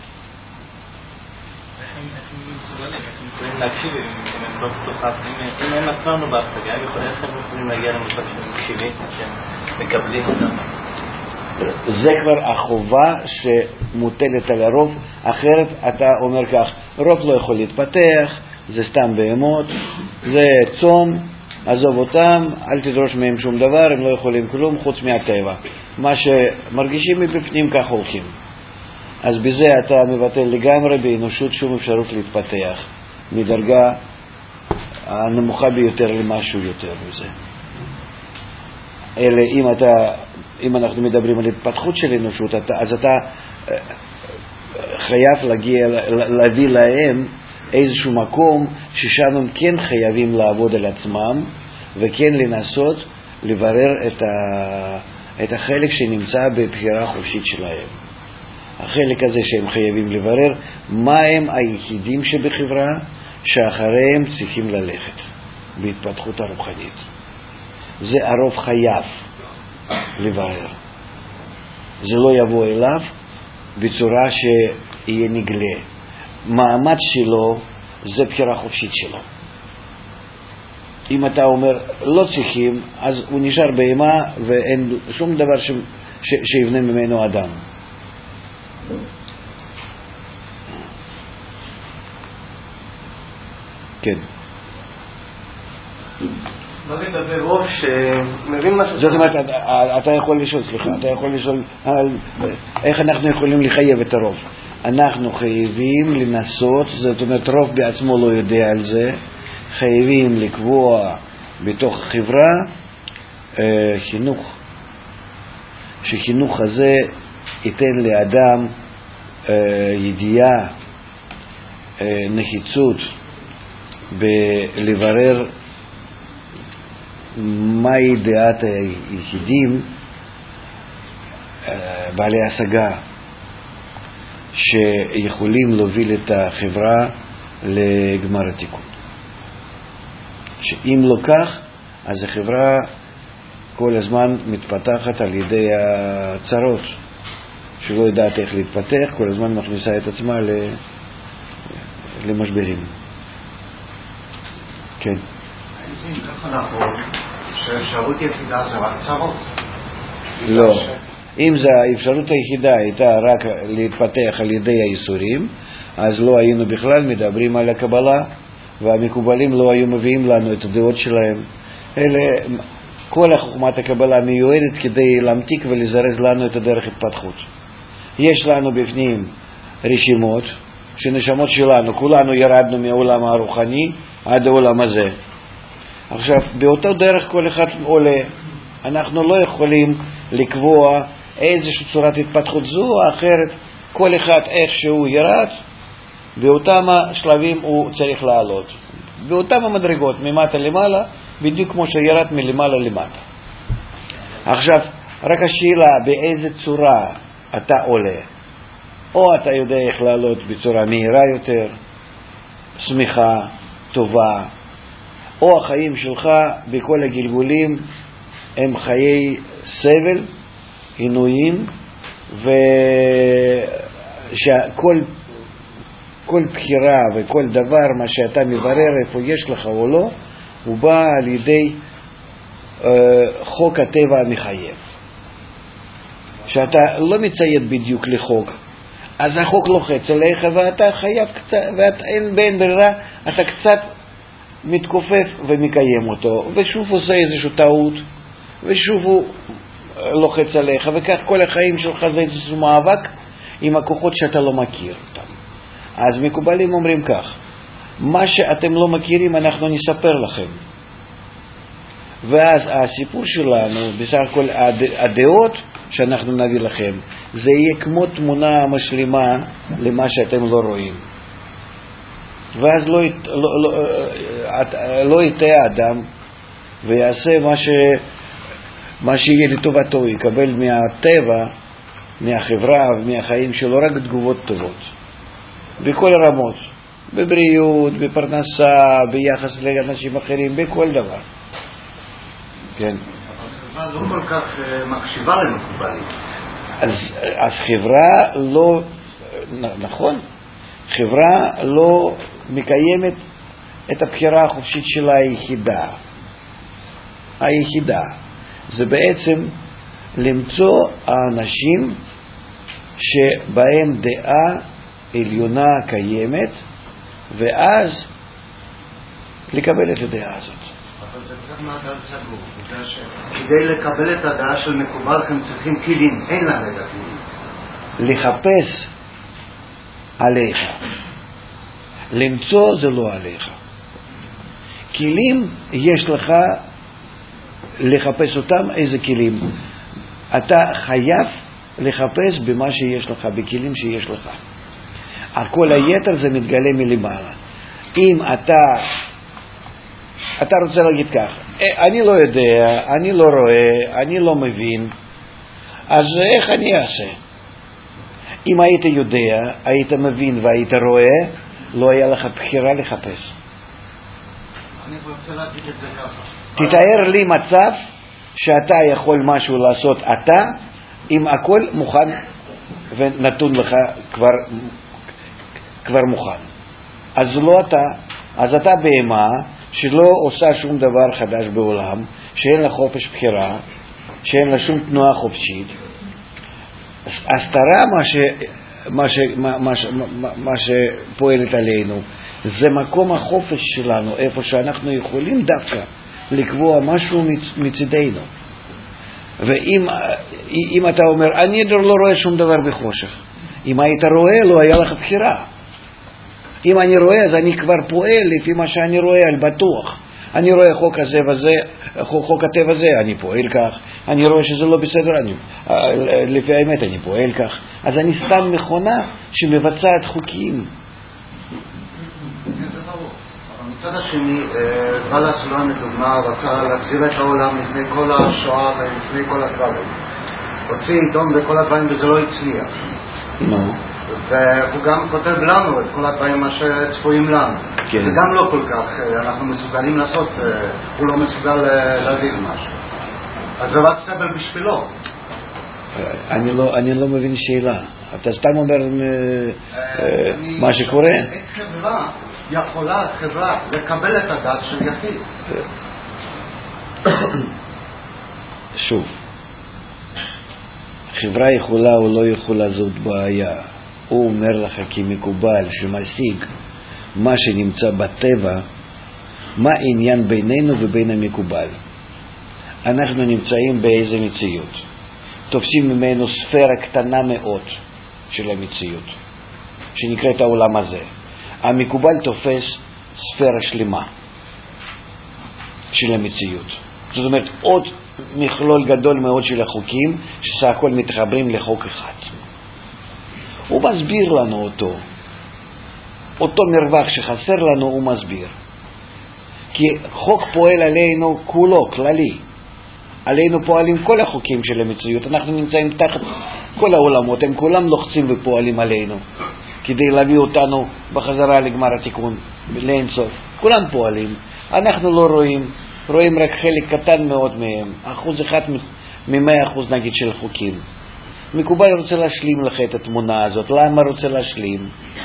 איך הם יכולים להקשיב אם הם לא פתוחת, אם הם עצמנו בהשגה, איך הם יכולים להגיע למצב שהם מקשיבים, שהם מקבלים אותם? זה כבר החובה שמוטלת על הרוב, אחרת אתה אומר כך, רוב לא יכול להתפתח, זה סתם בהמות, זה צאן, עזוב אותם, אל תדרוש מהם שום דבר, הם לא יכולים כלום חוץ מהטבע. מה שמרגישים מבפנים כך הולכים. אז בזה אתה מבטל לגמרי באנושות שום אפשרות להתפתח, מדרגה הנמוכה ביותר למשהו יותר מזה. אלא אם אנחנו מדברים על התפתחות של אנושות, אז אתה חייב להביא להם איזשהו מקום ששם הם כן חייבים לעבוד על עצמם, וכן לנסות לברר את החלק שנמצא בבחירה חופשית שלהם. החלק הזה שהם חייבים לברר מה הם היחידים שבחברה שאחריהם צריכים ללכת בהתפתחות הרוחנית. זה הרוב חייב לברר. זה לא יבוא אליו בצורה שיהיה נגלה. מעמד שלו זה בחירה חופשית שלו. אם אתה אומר לא צריכים, אז הוא נשאר בהמה ואין שום דבר שיבנה ממנו אדם. כן. מה לגבי רוב שמבין משהו? זאת אומרת, אתה יכול לשאול, סליחה, אתה יכול לשאול איך אנחנו יכולים לחייב את הרוב. אנחנו חייבים לנסות, זאת אומרת רוב בעצמו לא יודע על זה, חייבים לקבוע בתוך חברה חינוך, שחינוך הזה ייתן לאדם ידיעה, נחיצות בלברר מהי דעת היחידים בעלי השגה שיכולים להוביל את החברה לגמר התיקון. שאם לא כך, אז החברה כל הזמן מתפתחת על ידי הצרות, שלא יודעת איך להתפתח, כל הזמן מכניסה את עצמה למשברים. כן. ככה נכון שאפשרות יחידה זה רק צרות? לא. אם זו האפשרות היחידה הייתה רק להתפתח על ידי האיסורים, אז לא היינו בכלל מדברים על הקבלה, והמקובלים לא היו מביאים לנו את הדעות שלהם. כל חוכמת הקבלה מיועדת כדי להמתיק ולזרז לנו את הדרך התפתחות. יש לנו בפנים רשימות, שנשמות שלנו, כולנו ירדנו מהעולם הרוחני עד העולם הזה. עכשיו, באותו דרך כל אחד עולה. אנחנו לא יכולים לקבוע איזושהי צורת התפתחות זו או אחרת. כל אחד איך שהוא ירד, באותם השלבים הוא צריך לעלות. באותם המדרגות, ממטה למעלה, בדיוק כמו שירד מלמעלה למטה. עכשיו, רק השאלה באיזה צורה אתה עולה. או אתה יודע איך לעלות בצורה מהירה יותר, שמחה, טובה, או החיים שלך בכל הגלגולים הם חיי סבל, עינויים כל בחירה וכל דבר, מה שאתה מברר איפה יש לך או לא, הוא בא על ידי חוק הטבע המחייב. שאתה לא מציית בדיוק לחוק, אז החוק לוחץ עליך ואתה חייב קצת, ואין בין ברירה, אתה קצת מתכופף ומקיים אותו, ושוב עושה איזושהי טעות, ושוב הוא לוחץ עליך, וכך כל החיים שלך זה איזשהו מאבק עם הכוחות שאתה לא מכיר אותם. אז מקובלים אומרים כך, מה שאתם לא מכירים אנחנו נספר לכם. ואז הסיפור שלנו, בסך הכל הדעות שאנחנו נביא לכם, זה יהיה כמו תמונה משלימה למה שאתם לא רואים. ואז לא יטעה אדם ויעשה מה שיהיה לטובתו, יקבל מהטבע, מהחברה ומהחיים שלו רק תגובות טובות. בכל הרמות, בבריאות, בפרנסה, ביחס לאנשים אחרים, בכל דבר. כן. אבל חברה לא כל כך מקשיבה למקובלים. אז חברה לא, נכון, חברה לא מקיימת את הבחירה החופשית שלה היחידה. זה בעצם למצוא האנשים שבהם דעה עליונה קיימת, ואז לקבל את הדעה הזאת. אבל זה קצת מעגל סגור, בגלל שכדי לקבל את הדעה של מקובל הם צריכים כלים, אין להם את הכלים. לחפש עליך, למצוא זה לא עליך. כלים יש לך לחפש אותם, איזה כלים? אתה חייב לחפש במה שיש לך, בכלים שיש לך. כל היתר זה מתגלה מלמעלה. אם אתה רוצה להגיד כך, אני לא יודע, אני לא רואה, אני לא מבין, אז איך אני אעשה? אם היית יודע, היית מבין והיית רואה, לא היה לך בחירה לחפש. אני רוצה להגיד את זה ככה. תתאר לי מצב שאתה יכול משהו לעשות אתה, אם הכל מוכן ונתון לך כבר מוכן. אז לא אתה, אז אתה בהמה שלא עושה שום דבר חדש בעולם, שאין לה חופש בחירה, שאין לה שום תנועה חופשית. אז תראה מה שפועלת עלינו, זה מקום החופש שלנו, איפה שאנחנו יכולים דווקא לקבוע משהו מצדנו. ואם אתה אומר, אני לא רואה שום דבר בחושך, אם היית רואה, לא היה לך בחירה. אם אני רואה, אז אני כבר פועל לפי מה שאני רואה, על בטוח. אני רואה חוק הזה וזה, חוק הטבע הזה, אני פועל כך. אני רואה שזה לא בסדר, לפי האמת אני פועל כך. אז אני סתם מכונה שמבצעת חוקים. מצד השני, בעל הסולם לדוגמה רצה להחזיר את העולם לפני כל השואה ולפני כל הדברים. הוציא עיתון וכל הדברים וזה לא הצליח. והוא גם כותב לנו את כל הדברים מה שצפויים לנו. זה גם לא כל כך, אנחנו מסוגלים לעשות, הוא לא מסוגל להזיז משהו. אז זה רק סבל בשבילו. אני לא מבין שאלה. אתה סתם אומר מה שקורה? איך חברה יכולה לקבל את הדת של יחיד? שוב, חברה יכולה או לא יכולה, זאת בעיה. הוא אומר לך כמקובל שמשיג מה שנמצא בטבע, מה העניין בינינו ובין המקובל. אנחנו נמצאים באיזה מציאות, תופסים ממנו ספירה קטנה מאוד של המציאות שנקראת העולם הזה. המקובל תופס ספירה שלמה של המציאות, זאת אומרת עוד מכלול גדול מאוד של החוקים שסך הכל מתחברים לחוק אחד. הוא מסביר לנו אותו מרווח שחסר לנו הוא מסביר, כי חוק פועל עלינו כולו, כללי. עלינו פועלים כל החוקים של המציאות, אנחנו נמצאים תחת כל העולמות, הם כולם לוחצים ופועלים עלינו כדי להביא אותנו בחזרה לגמר התיקון, לאינסוף. כולם פועלים, אנחנו לא רואים רק חלק קטן מאוד מהם, 1% מ-100% נגיד של החוקים. מקובל רוצה להשלים לך את התמונה הזאת. למה רוצה להשלים?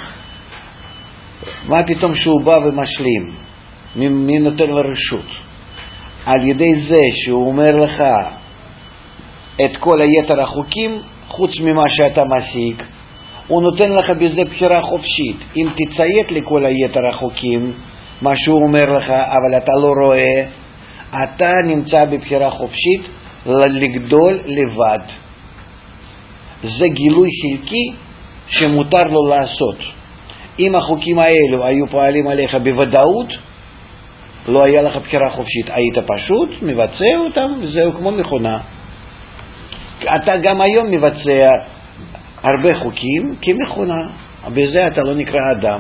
מה פתאום שהוא בא ומשלים? מי נותן לו רשות? על ידי זה שהוא אומר לך את כל היתר החוקים, חוץ ממה שאתה משיג, הוא נותן לך בזה בחירה חופשית. אם תציית לכל היתר החוקים, מה שהוא אומר לך, אבל אתה לא רואה, אתה נמצא בבחירה חופשית לגדול לבד. זה גילוי חלקי שמותר לו לעשות. אם החוקים האלו היו פועלים עליך בוודאות, לא היה לך בחירה חופשית, היית פשוט מבצע אותם, וזהו כמו מכונה. אתה גם היום מבצע הרבה חוקים כמכונה, בזה אתה לא נקרא אדם.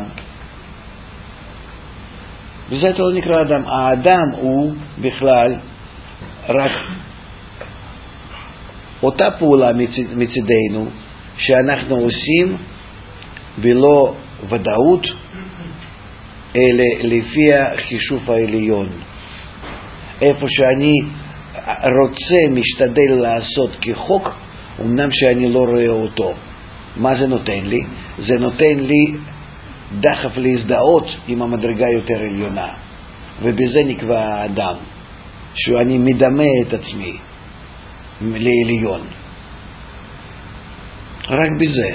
בזה אתה לא נקרא אדם. האדם הוא בכלל רק אותה פעולה מצדנו שאנחנו עושים בלא ודאות, אלא לפי החישוב העליון. איפה שאני רוצה, משתדל לעשות כחוק, אמנם שאני לא רואה אותו. מה זה נותן לי? זה נותן לי דחף להזדהות עם המדרגה יותר עליונה. ובזה נקבע האדם, שאני מדמה את עצמי לעליון. רק בזה.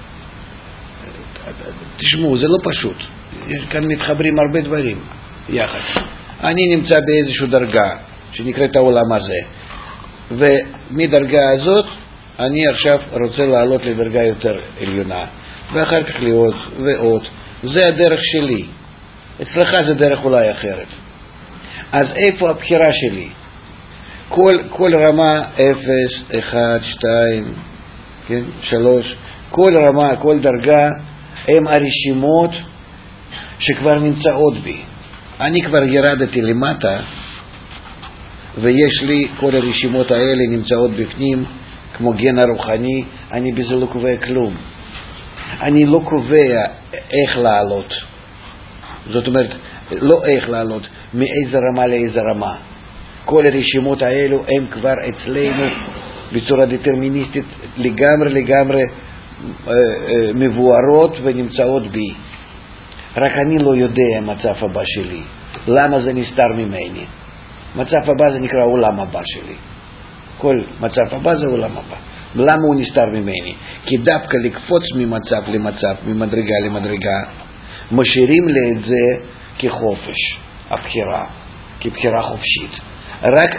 תשמעו, זה לא פשוט. כאן מתחברים הרבה דברים יחד. אני נמצא באיזושהי דרגה שנקראת העולם הזה, ומדרגה הזאת אני עכשיו רוצה לעלות לדרגה יותר עליונה, ואחר כך לעוד ועוד. זה הדרך שלי. אצלך זה דרך אולי אחרת. אז איפה הבחירה שלי? כל רמה 0, 1, 2, כן? 3, כל רמה, כל דרגה הם הרשימות שכבר נמצאות בי. אני כבר ירדתי למטה, ויש לי כל הרשימות האלה נמצאות בפנים כמו גן הרוחני. אני בזה לא קובע כלום. אני לא קובע איך לעלות. זאת אומרת, לא איך לעלות, מאיזה רמה לאיזה רמה. כל הרשימות האלו הם כבר אצלנו בצורה דטרמיניסטית לגמרי מבוארות ונמצאות בי. רק אני לא יודע המצב הבא שלי. למה זה נסתר ממני? מצב הבא זה נקרא עולם הבא שלי. כל מצב הבא זה עולם הבא. למה הוא נסתר ממני? כי דווקא לקפוץ ממצב למצב, ממדרגה למדרגה, משאירים לי את זה כחופש, הבחירה, כבחירה חופשית. רק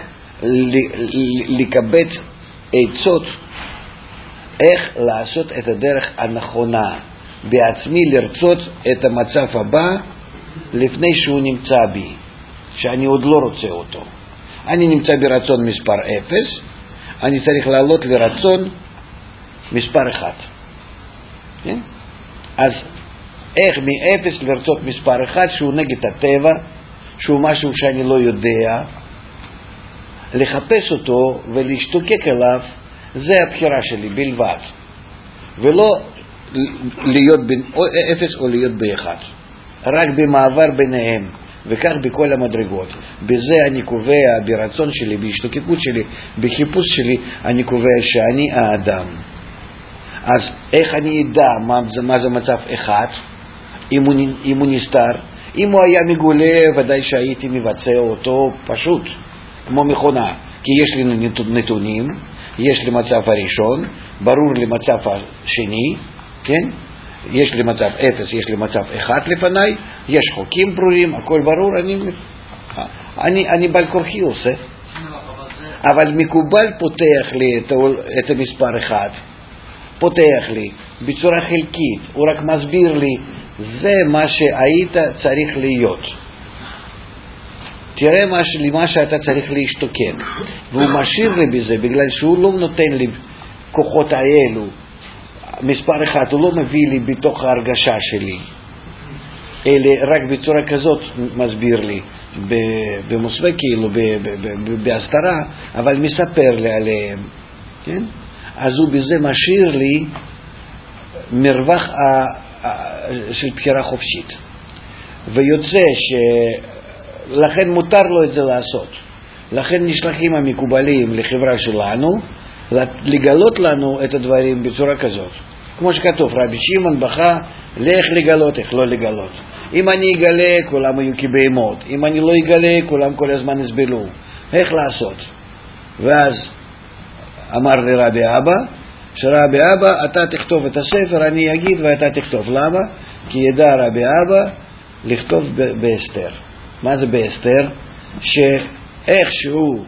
לקבל עצות איך לעשות את הדרך הנכונה, בעצמי לרצות את המצב הבא לפני שהוא נמצא בי, שאני עוד לא רוצה אותו. אני נמצא ברצון מספר 0, אני צריך לעלות לרצון מספר 1. כן? אז איך מ-0 לרצות מספר 1 שהוא נגד הטבע, שהוא משהו שאני לא יודע, לחפש אותו ולהשתוקק אליו, זה הבחירה שלי בלבד. ולא להיות בין 0 או להיות ב1. רק במעבר ביניהם. וכך בכל המדרגות. בזה אני קובע, ברצון שלי, בהשתוקקות שלי, בחיפוש שלי, אני קובע שאני האדם. אז איך אני אדע מה זה מצב 1, אם הוא נסתר? אם הוא היה מגולה, ודאי שהייתי מבצע אותו פשוט, כמו מכונה. כי יש לי נתונים, יש לי מצב הראשון, ברור לי מצב השני, כן? יש לי מצב 0, יש לי מצב 1 לפניי, יש חוקים ברורים, הכל ברור, אני בעל כורחי עושה. אבל מקובל פותח לי את המספר 1, פותח לי בצורה חלקית, הוא רק מסביר לי, זה מה שהיית צריך להיות. תראה למה שאתה צריך להשתוקק. והוא משאיר לי בזה, בגלל שהוא לא נותן לי כוחות האלו, מספר 1, הוא לא מביא לי בתוך ההרגשה שלי, אלא רק בצורה כזאת מסביר לי, במוסווה כאילו, בהסתרה, אבל מספר לי עליהם, כן? אז הוא בזה משאיר לי מרווח של בחירה חופשית, ויוצא לכן מותר לו את זה לעשות. לכן נשלחים המקובלים לחברה שלנו לגלות לנו את הדברים בצורה כזאת. כמו שכתוב, רבי שמעון בכה, לך לגלות, איך לא לגלות. אם אני אגלה, כולם יהיו כבהמות. אם אני לא אגלה, כולם כל הזמן יסבלו. איך לעשות? ואז אמר לרבי אבא, שרבי אבא, אתה תכתוב את הספר, אני אגיד ואתה תכתוב. למה? כי ידע רבי אבא לכתוב באסתר. מה זה באסתר? שאיכשהו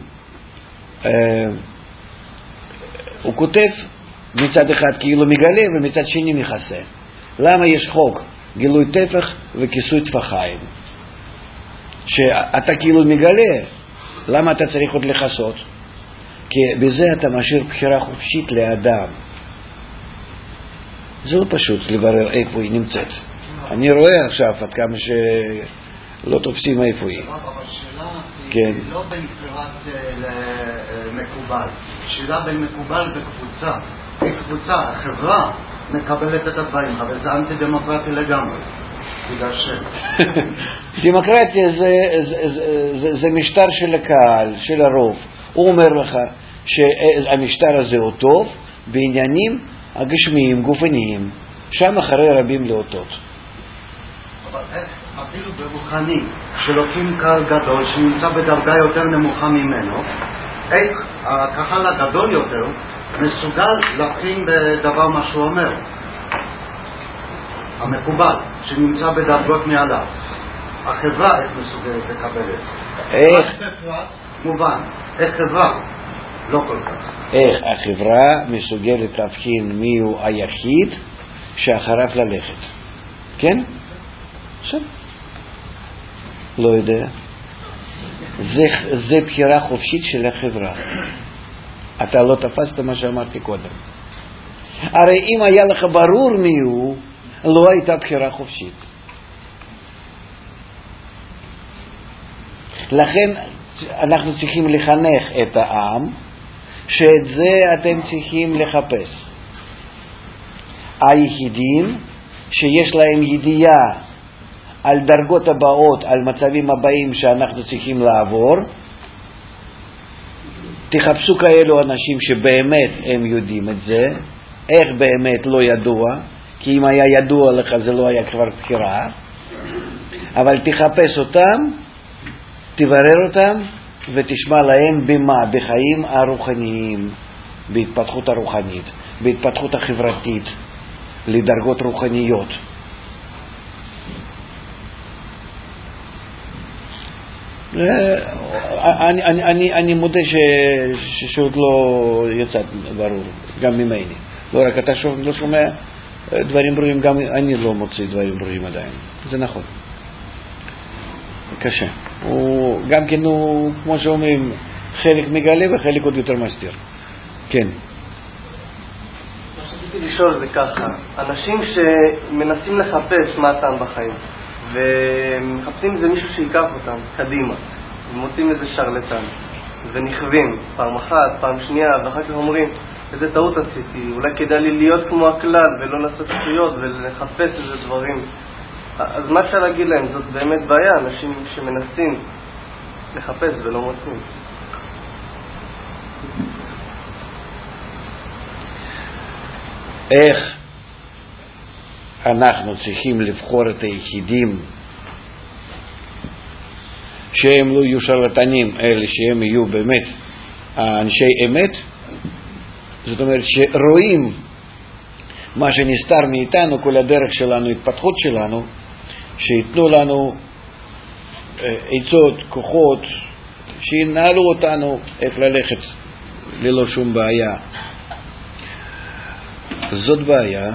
הוא כותב מצד אחד כאילו מגלה ומצד שני מכסה. למה יש חוק גילוי טפח וכיסוי טפחיים? שאתה כאילו מגלה, למה אתה צריך עוד לחסות? כי בזה אתה משאיר בחירה חופשית לאדם. זה לא פשוט לברר איפה היא נמצאת. אני רואה עכשיו עד כמה שלא תופסים איפה היא. אבל השאלה היא לא בין פרט למקובל. שאלה בין מקובל וקבוצה. קבוצה, החברה מקבלת את הדברים, אבל זה אנטי דמוקרטי לגמרי. דמוקרטיה זה משטר של הקהל, של הרוב. הוא אומר לך שהמשטר הזה הוא טוב בעניינים הגשמיים, גופניים, שם אחרי רבים לאותות. אבל איך אפילו ברוחני, שלוקים קהל גדול שנמצא בדרגה יותר נמוכה ממנו, איך הקהל הגדול יותר מסוגל להבחין בדבר מה שהוא אומר? המקובל, שנמצא בדרגות מעליו. החברה איך מסוגלת לקבל את זה? איך? מובן. איך חברה? לא כל כך. איך החברה מסוגלת להבחין מיהו היחיד שאחריו ללכת? כן? עכשיו. לא יודע. זה בחירה חופשית של החברה. אתה לא תפסת מה שאמרתי קודם. הרי אם היה לך ברור מיהו, לא הייתה בחירה חופשית. לכן אנחנו צריכים לחנך את העם שאת זה אתם צריכים לחפש. היחידים שיש להם ידיעה על דרגות הבאות, על מצבים הבאים שאנחנו צריכים לעבור, תחפשו כאלו אנשים שבאמת הם יודעים את זה. איך באמת לא ידוע, כי אם היה ידוע לך זה לא היה כבר בחירה, אבל תחפש אותם, תברר אותם ותשמע להם במה? בחיים הרוחניים, בהתפתחות הרוחנית, בהתפתחות החברתית, לדרגות רוחניות. אני מודה שעוד לא יצא ברור, גם ממני. לא רק אתה לא שומע דברים ברורים, גם אני לא מוצא דברים ברורים עדיין. זה נכון. קשה. גם כן הוא, כמו שאומרים, חלק מגלה וחלק עוד יותר מסתיר. כן. מה שרציתי לשאול זה ככה, אנשים שמנסים לחפש מה הטעם בחיים ומחפשים איזה מישהו שיקח אותם קדימה ומוצאים איזה שרלטן ונכווים פעם אחת, פעם שנייה, ואחר כך אומרים איזה טעות עשיתי, אולי כדאי לי להיות כמו הכלל ולא לעשות שטויות ולחפש איזה דברים. אז מה אפשר להגיד להם? זאת באמת בעיה, אנשים שמנסים לחפש ולא מוצאים. איך אנחנו צריכים לבחור את היחידים שהם לא יהיו שרלטנים, אלה שהם יהיו באמת אנשי אמת? זאת אומרת שרואים מה שנסתר מאיתנו, כל הדרך שלנו, התפתחות שלנו, שיתנו לנו עצות, כוחות, שינהלו אותנו איך ללכת ללא שום בעיה. זאת בעיה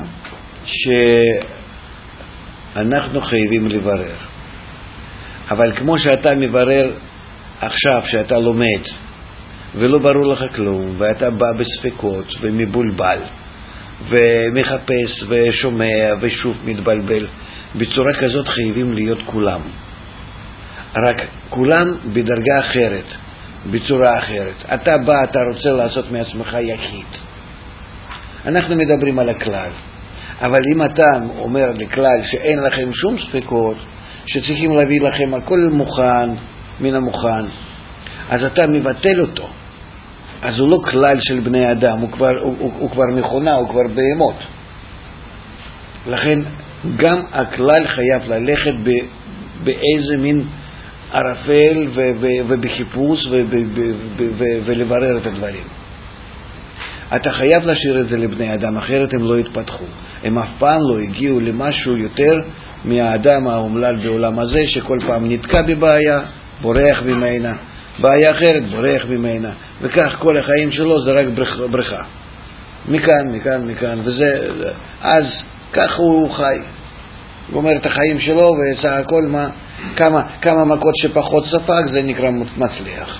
שאנחנו חייבים לברר. אבל כמו שאתה מברר עכשיו, שאתה לומד ולא ברור לך כלום, ואתה בא בספקות ומבולבל ומחפש ושומע ושוב מתבלבל, בצורה כזאת חייבים להיות כולם. רק כולם בדרגה אחרת, בצורה אחרת. אתה בא, אתה רוצה לעשות מעצמך יחיד. אנחנו מדברים על הכלל. אבל אם אתה אומר לכלל שאין לכם שום ספקות, שצריכים להביא לכם הכל מוכן, מן המוכן, אז אתה מבטל אותו. אז הוא לא כלל של בני אדם, הוא כבר מכונה, הוא כבר בהמות. לכן גם הכלל חייב ללכת באיזה מין ערפל ובחיפוש ולברר את הדברים. אתה חייב להשאיר את זה לבני אדם, אחרת הם לא יתפתחו. הם אף פעם לא הגיעו למשהו יותר מהאדם האומלל בעולם הזה, שכל פעם נתקע בבעיה, בורח ממנה, בעיה אחרת, בורח ממנה, וכך כל החיים שלו זה רק בריכה. מכאן, וזה, אז כך הוא חי. הוא אומר את החיים שלו, וסך הכל כמה מכות שפחות ספק, זה נקרא מצליח.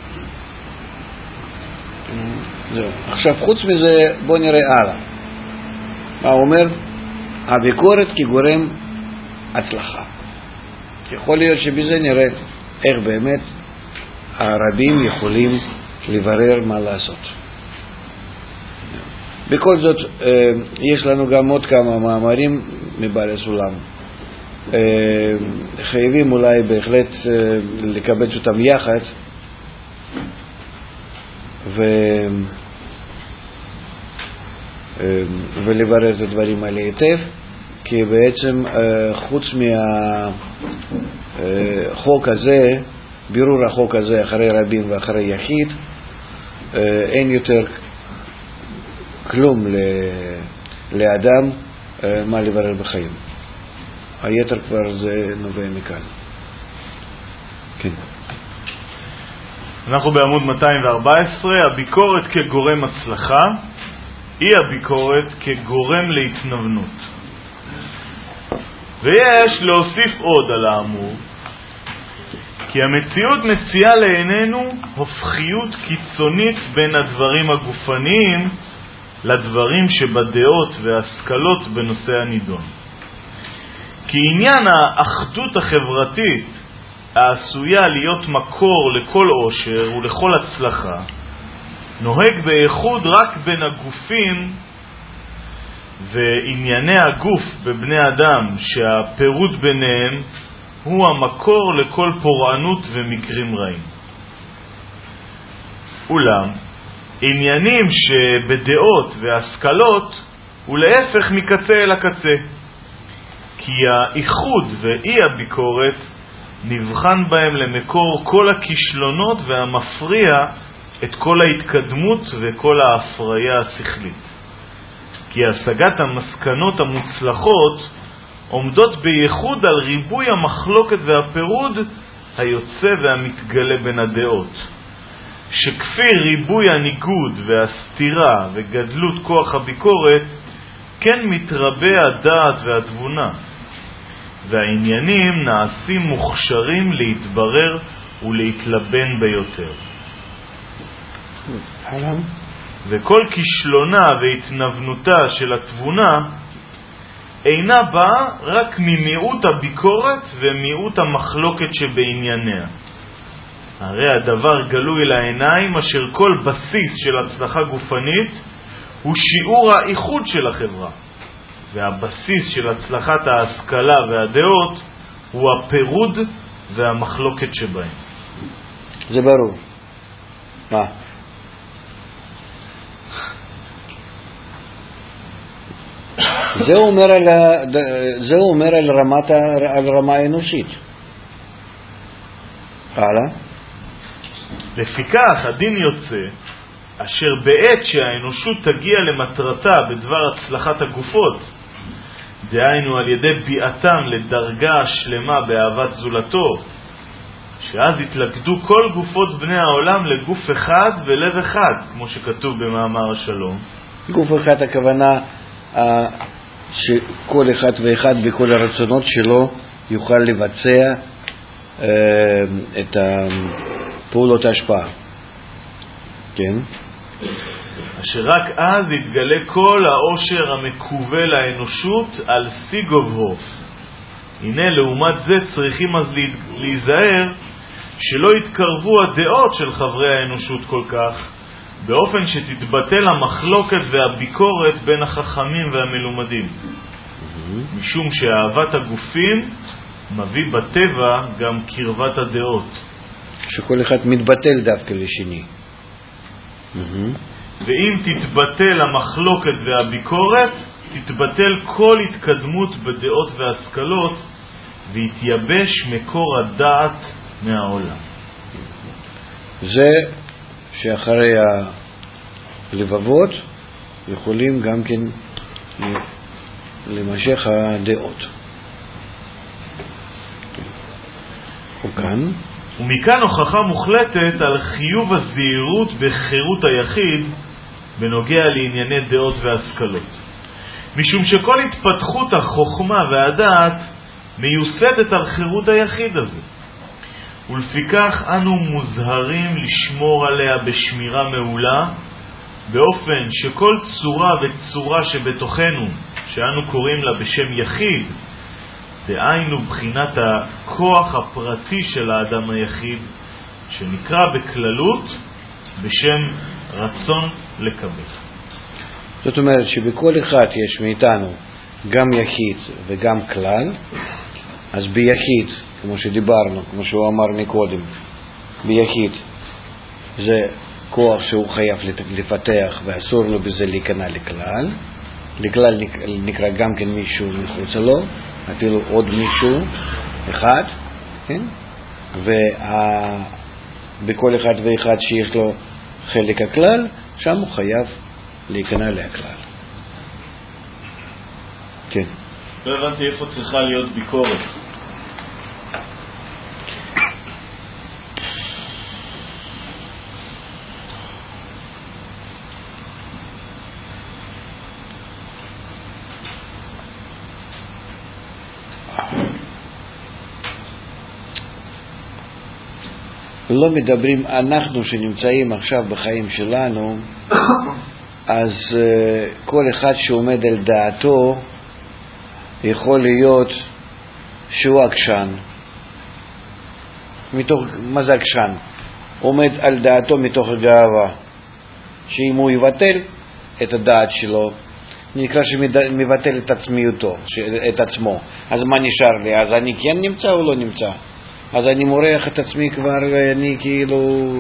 זהו. עכשיו, חוץ מזה, בוא נראה הלאה. מה הוא אומר? הביקורת כגורם הצלחה. יכול להיות שבזה נראה איך באמת הרבים יכולים לברר מה לעשות. בכל זאת, יש לנו גם עוד כמה מאמרים מבעל הסולם. חייבים אולי בהחלט לקבץ אותם יחד ולברר את הדברים האלה היטב, כי בעצם חוץ מהחוק הזה, בירור החוק הזה אחרי רבים ואחרי יחיד, אין יותר כלום לאדם מה לברר בחיים. היתר כבר זה נובע מכאן. כן. אנחנו בעמוד 214, הביקורת כגורם הצלחה, היא הביקורת כגורם להתנוונות. ויש להוסיף עוד על האמור, כי המציאות מציעה לעינינו הופכיות קיצונית בין הדברים הגופניים לדברים שבדעות והשכלות בנושא הנידון. כי עניין האחדות החברתית העשויה להיות מקור לכל עושר ולכל הצלחה נוהג בייחוד רק בין הגופים, וענייני הגוף בבני אדם שהפירוד ביניהם הוא המקור לכל פורענות ומקרים רעים. אולם עניינים שבדעות והשכלות הוא להפך מקצה אל הקצה, כי האיחוד ואי הביקורת נבחן בהם למקור כל הכישלונות והמפריע את כל ההתקדמות וכל ההפריה השכלית. כי השגת המסקנות המוצלחות עומדות בייחוד על ריבוי המחלוקת והפירוד היוצא והמתגלה בין הדעות, שכפי ריבוי הניגוד והסתירה וגדלות כוח הביקורת כן מתרבה הדעת והתבונה, והעניינים נעשים מוכשרים להתברר ולהתלבן ביותר. וכל כישלונה והתנוונותה של התבונה אינה באה רק ממיעוט הביקורת ומיעוט המחלוקת שבענייניה. הרי הדבר גלוי לעיניים אשר כל בסיס של הצלחה גופנית הוא שיעור האיחוד של החברה, והבסיס של הצלחת ההשכלה והדעות הוא הפירוד והמחלוקת שבהם. זה ברור. מה? זה אומר על רמה האנושית. הלאה. לפיכך הדין יוצא אשר בעת שהאנושות תגיע למטרתה בדבר הצלחת הגופות, דהיינו על ידי ביאתם לדרגה שלמה באהבת זולתו, שאז יתלכדו כל גופות בני העולם לגוף אחד ולב אחד, כמו שכתוב במאמר השלום. גוף אחד הכוונה שכל אחד ואחד בכל הרצונות שלו יוכל לבצע את פעולות ההשפעה. כן? אשר רק אז יתגלה כל העושר המקווה לאנושות על שיא גובהו. הנה לעומת זה צריכים אז להיזהר שלא יתקרבו הדעות של חברי האנושות כל כך, באופן שתתבטל המחלוקת והביקורת בין החכמים והמלומדים. משום שאהבת הגופים מביא בטבע גם קרבת הדעות. שכל אחד מתבטל דווקא לשני. ואם תתבטל המחלוקת והביקורת, תתבטל כל התקדמות בדעות והשכלות, והתייבש מקור הדעת מהעולם. זה שאחרי הלבבות יכולים גם כן למשך הדעות. וכאן ומכאן הוכחה מוחלטת על חיוב הזהירות בחירות היחיד בנוגע לענייני דעות והשכלות. משום שכל התפתחות החוכמה והדעת מיוסדת על חירות היחיד הזה. ולפיכך אנו מוזהרים לשמור עליה בשמירה מעולה, באופן שכל צורה וצורה שבתוכנו, שאנו קוראים לה בשם יחיד, דהיינו בחינת הכוח הפרטי של האדם היחיד, שנקרא בכללות בשם רצון לקבל. זאת אומרת שבכל אחד יש מאיתנו גם יחיד וגם כלל. אז ביחיד, כמו שדיברנו, כמו שהוא אמר מקודם, ביחיד זה כוח שהוא חייב לפתח ואסור לו בזה להיכנע לכלל. לכלל נקרא גם כן מישהו מחוץ לו, אפילו עוד מישהו אחד, כן? ובכל אחד ואחד שיש לו חלק הכלל, שם הוא חייב להיכנע לכלל. כן. לא הבנתי איפה צריכה להיות ביקורת. לא מדברים, אנחנו שנמצאים עכשיו בחיים שלנו, אז כל אחד שעומד על דעתו יכול להיות שהוא עקשן. מה זה עקשן? עומד על דעתו מתוך הגאווה, שאם הוא יבטל את הדעת שלו, נקרא שמבטל את עצמיותו, את עצמו. אז מה נשאר לי? אז אני כן נמצא או לא נמצא? אז אני מורח את עצמי כבר, אני כאילו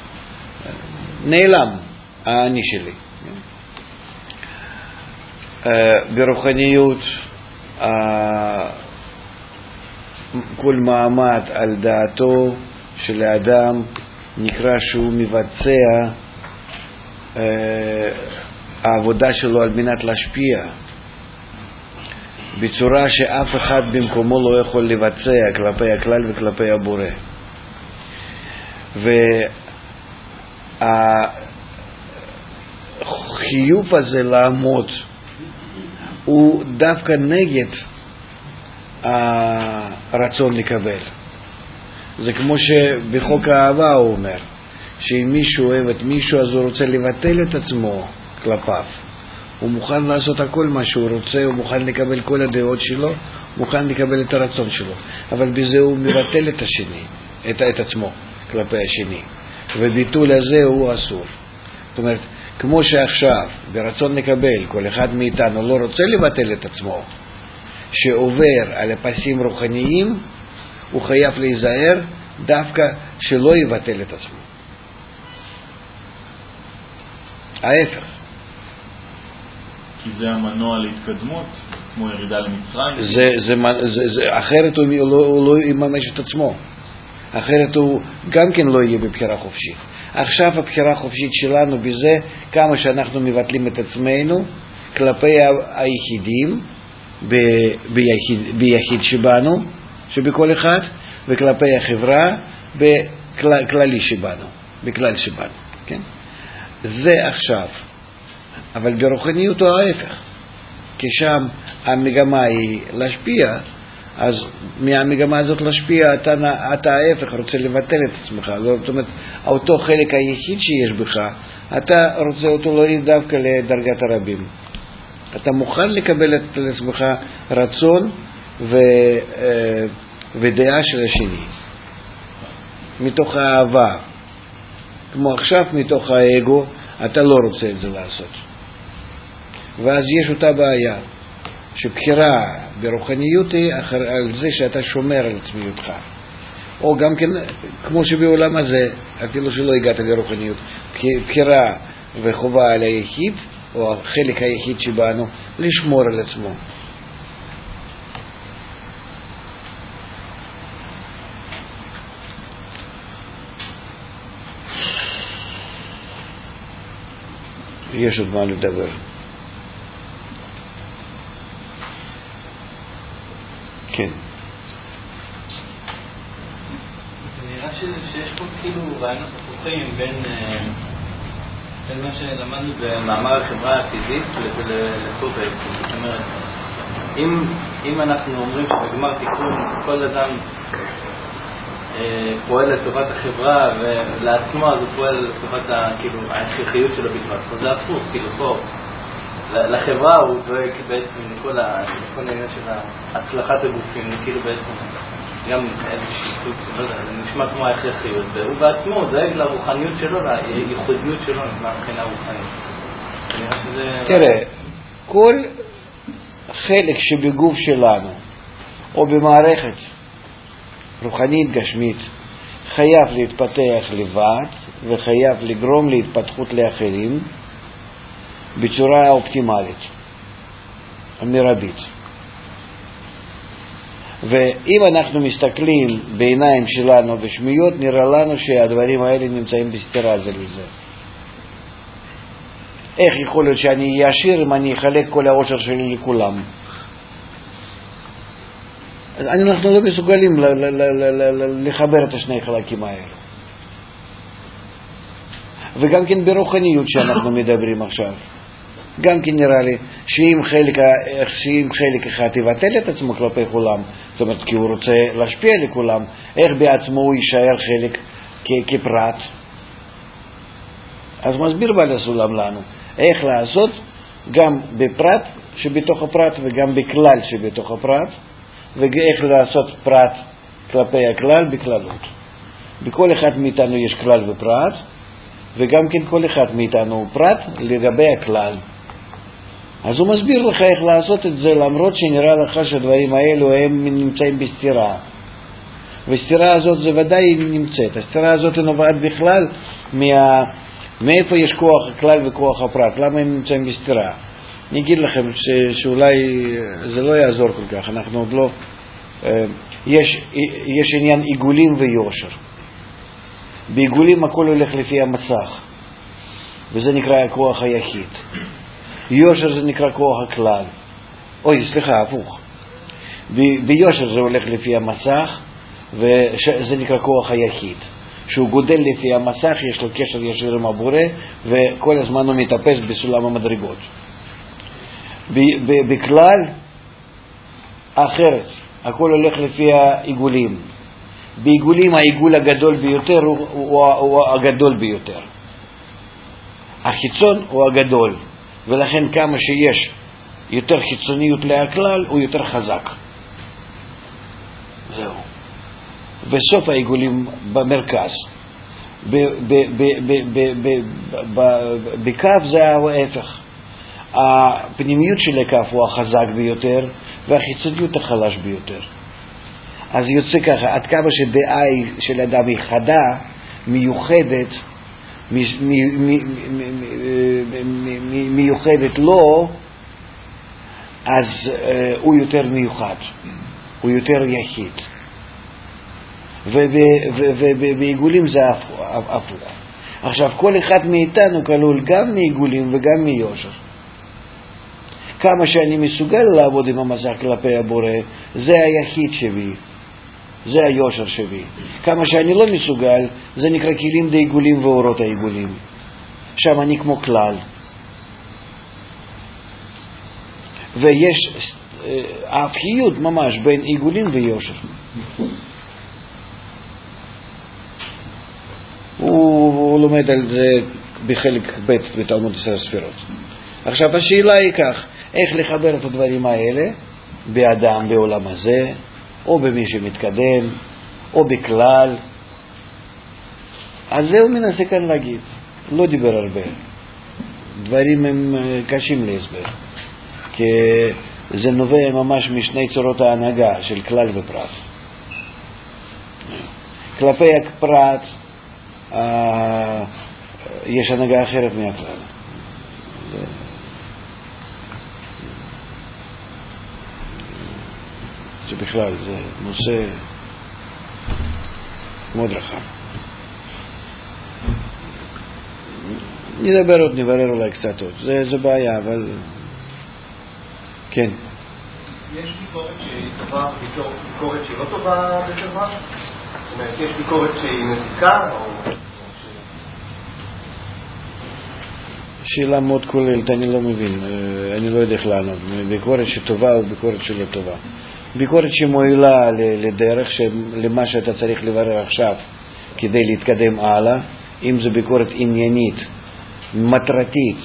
נעלם, האני שלי. ברוחניות כל מעמד על דעתו של האדם נקרא שהוא מבצע העבודה שלו על מנת להשפיע בצורה שאף אחד במקומו לא יכול לבצע כלפי הכלל וכלפי הבורא. והחיוב הזה לעמוד הוא דווקא נגד הרצון לקבל. זה כמו שבחוק האהבה הוא אומר, שאם מישהו אוהב את מישהו אז הוא רוצה לבטל את עצמו כלפיו. הוא מוכן לעשות הכל מה שהוא רוצה, הוא מוכן לקבל כל הדעות שלו, מוכן לקבל את הרצון שלו. אבל בזה הוא מבטל את השני, את עצמו כלפי השני. וביטול הזה הוא אסור. זאת אומרת, כמו שעכשיו ברצון לקבל כל אחד מאיתנו לא רוצה לבטל את עצמו, שעובר על הפסים רוחניים, הוא חייב להיזהר דווקא שלא יבטל את עצמו. ההפך. כי זה המנוע להתקדמות, כמו ירידה למצרים. אחרת הוא לא יממש את עצמו. אחרת הוא גם כן לא יהיה בבחירה חופשית. עכשיו הבחירה החופשית שלנו בזה כמה שאנחנו מבטלים את עצמנו כלפי היחידים ביחיד שבנו, שבכל אחד, וכלפי החברה בכללי שבנו, בכלל שבנו, כן? זה עכשיו. אבל ברוחניות הוא ההפך. כי שם המגמה היא להשפיע, אז מהמגמה הזאת להשפיע אתה ההפך, רוצה לבטל את עצמך. זאת אומרת, אותו חלק היחיד שיש בך, אתה רוצה אותו להוריד דווקא לדרגת הרבים. אתה מוכן לקבל את עצמך רצון ודעה של השני. מתוך האהבה. כמו עכשיו מתוך האגו, אתה לא רוצה את זה לעשות. ואז יש אותה בעיה, שבחירה ברוחניות היא על זה שאתה שומר על עצמיותך. או גם כן, כמו שבעולם הזה, אפילו שלא הגעת לרוחניות, בחירה וחובה על היחיד, או החלק היחיד שבאנו, לשמור על עצמו. יש עוד מה לדבר. כן. נראה שיש פה כאילו רעיונות הפוכים בין מה שלמדנו במאמר החברה הפיזית לטוב הערכי. זאת אומרת, אם אנחנו אומרים שבגמר תיקון כל אדם פועל לטובת החברה ולעצמו, אז הוא פועל לטובת ההכרחיות שלו בלבד. אז זה הפוך, כאילו פה לחברה הוא דואג בעצם לכל העניין של הצלחת הגופים, כאילו בעצם גם איזושהי סוג, לא יודע, זה נשמע כמו ההכרחיות, והוא בעצמו דואג לרוחניות שלו, לייחודיות שלו מבחינה רוחנית. תראה, כל חלק שבגוף שלנו או במערכת רוחנית גשמית חייב להתפתח לבד וחייב לגרום להתפתחות לאחרים בצורה אופטימלית, מרבית. ואם אנחנו מסתכלים בעיניים שלנו בשמיות, נראה לנו שהדברים האלה נמצאים בסתירה זה לזה. איך יכול להיות שאני אהיה עשיר אם אני אחלק כל העושר שלי לכולם? אנחנו לא מסוגלים לחבר את השני חלקים האלה. וגם כן ברוחניות שאנחנו מדברים עכשיו, גם כן נראה לי שאם חלק אחד יבטל את עצמו כלפי כולם, זאת אומרת כי הוא רוצה להשפיע לכולם, איך בעצמו הוא יישאר חלק כפרט? אז מסביר בעל הסולם לנו איך לעשות גם בפרט שבתוך הפרט וגם בכלל שבתוך הפרט, ואיך לעשות פרט כלפי הכלל בכללות. בכל אחד מאיתנו יש כלל ופרט, וגם כן כל אחד מאיתנו הוא פרט לגבי הכלל. אז הוא מסביר לך איך לעשות את זה, למרות שנראה לך שהדברים האלו הם נמצאים בסתירה. והסתירה הזאת זה ודאי נמצאת. הסתירה הזאת נובעת בכלל מאיפה יש כוח הכלל וכוח הפרט. למה הם נמצאים בסתירה? אני אגיד לכם שאולי זה לא יעזור כל כך. אנחנו עוד לא... יש עניין עיגולים ויושר. בעיגולים הכל הולך לפי המצח, וזה נקרא הכוח היחיד. יושר זה נקרא כוח הכלל. סליחה, הפוך. ביושר זה הולך לפי המצח, וזה נקרא כוח היחיד. שהוא גודל לפי המצח, יש לו קשר ישיר עם הבורא, וכל הזמן הוא מטפס בסולם המדרגות. בכלל אחרת, הכל הולך לפי העיגולים. בעיגולים העיגול הגדול ביותר הוא הגדול ביותר. החיצון הוא הגדול, ולכן כמה שיש יותר חיצוניות להכלל הוא יותר חזק. זהו. בסוף העיגולים במרכז. בכף זה ההפך. הפנימיות של הכף הוא החזק ביותר והחיצוניות החלש ביותר. אז יוצא ככה, עד כמה שדעה של אדם היא חדה, מיוחדת, מיוחדת לו, אז הוא יותר מיוחד, הוא יותר יחיד. ובעיגולים זה הפוך. עכשיו, כל אחד מאיתנו כלול גם מעיגולים וגם מיושר. כמה שאני מסוגל לעבוד עם המסך כלפי הבורא, זה היחיד שבי, זה היושר שבי. כמה שאני לא מסוגל, זה נקרא כלים דעיגולים ואורות העיגולים. שם אני כמו כלל. ויש ההפכיות ממש בין עיגולים ויושר. הוא לומד על זה בחלק ב' בתלמוד 10 ספירות. עכשיו השאלה היא כך, איך לחבר את הדברים האלה באדם בעולם הזה, או במי שמתקדם, או בכלל. אז זה הוא מנסה כאן להגיד, לא דיבר הרבה. דברים הם קשים להסבר, כי זה נובע ממש משני צורות ההנהגה של כלל ופרט. כלפי הפרט יש הנהגה אחרת מהכלל. זה בכלל, זה נושא מאוד רחב. נדבר עוד, נברר אולי קצת עוד. זה בעיה, אבל... כן. יש ביקורת שהיא טובה, ביקורת שהיא לא טובה בקרבה? זאת אומרת, יש ביקורת שהיא מזיקה או... שאלה מאוד כוללת, אני לא מבין, אני לא יודע איך לענות. ביקורת שטובה או ביקורת שלא טובה. ביקורת שמועילה לדרך, למה שאתה צריך לברר עכשיו כדי להתקדם הלאה, אם זו ביקורת עניינית, מטרתית,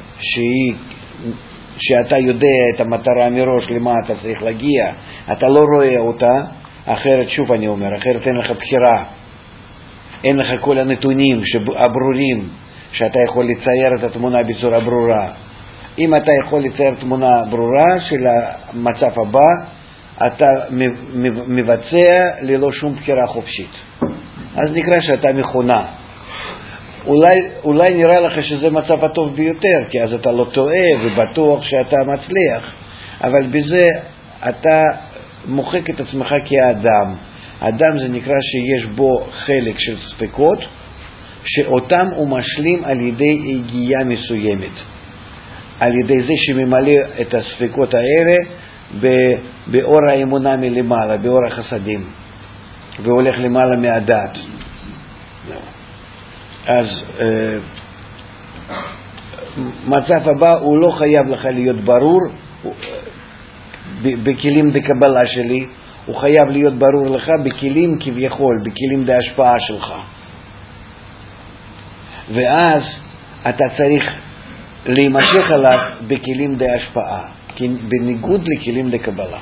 שאתה יודע את המטרה מראש למה אתה צריך להגיע, אתה לא רואה אותה, אחרת, שוב אני אומר, אחרת אין לך בחירה, אין לך כל הנתונים הברורים, שאתה יכול לצייר את התמונה בצורה ברורה. אם אתה יכול לצייר תמונה ברורה של המצב הבא, אתה מבצע ללא שום בחירה חופשית. אז נקרא שאתה מכונה. אולי נראה לך שזה מצב הטוב ביותר, כי אז אתה לא טועה ובטוח שאתה מצליח, אבל בזה אתה מוחק את עצמך כאדם. אדם זה נקרא שיש בו חלק של ספקות, שאותם הוא משלים על ידי הגיעה מסוימת, על ידי זה שממלא את הספקות האלה באור האמונה מלמעלה, באור החסדים, והולך למעלה מהדעת. אז מצב הבא הוא לא חייב לך להיות ברור בכלים דקבלה שלי, הוא חייב להיות ברור לך בכלים כביכול, בכלים בהשפעה שלך. ואז אתה צריך להימשך עליו בכלים בהשפעה, בניגוד לכלים דקבלה.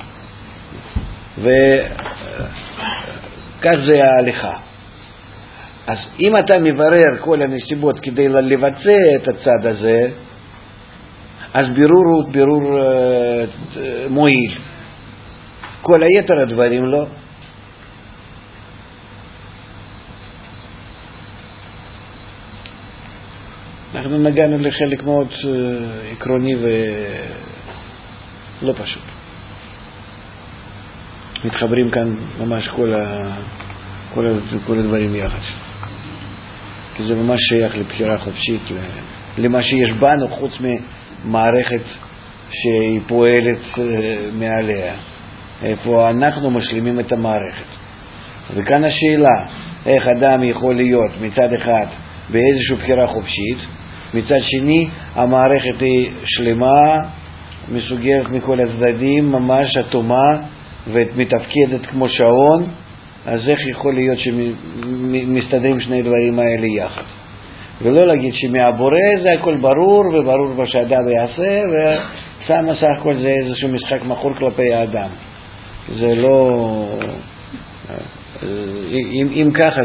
וכך זה ההליכה. אז אם אתה מברר כל הנסיבות כדי לבצע את הצד הזה, אז בירור הוא בירור מועיל. כל היתר הדברים לא. אנחנו נגענו לחלק מאוד עקרוני ולא פשוט. מתחברים כאן ממש כל הדברים יחד. כי זה ממש שייך לבחירה חופשית, למה שיש בנו חוץ ממערכת שהיא פועלת מעליה. איפה אנחנו משלימים את המערכת. וכאן השאלה, איך אדם יכול להיות מצד אחד באיזושהי בחירה חופשית, מצד שני המערכת היא שלמה, מסוגרת מכל הצדדים, ממש אטומה ומתפקדת כמו שעון. אז איך יכול להיות שמסתדרים שני דברים האלה יחד? ולא להגיד שמהבורא זה הכל ברור, וברור מה שאדם יעשה, ושם סך הכל זה איזשהו משחק מכור כלפי האדם. זה לא... אם ככה,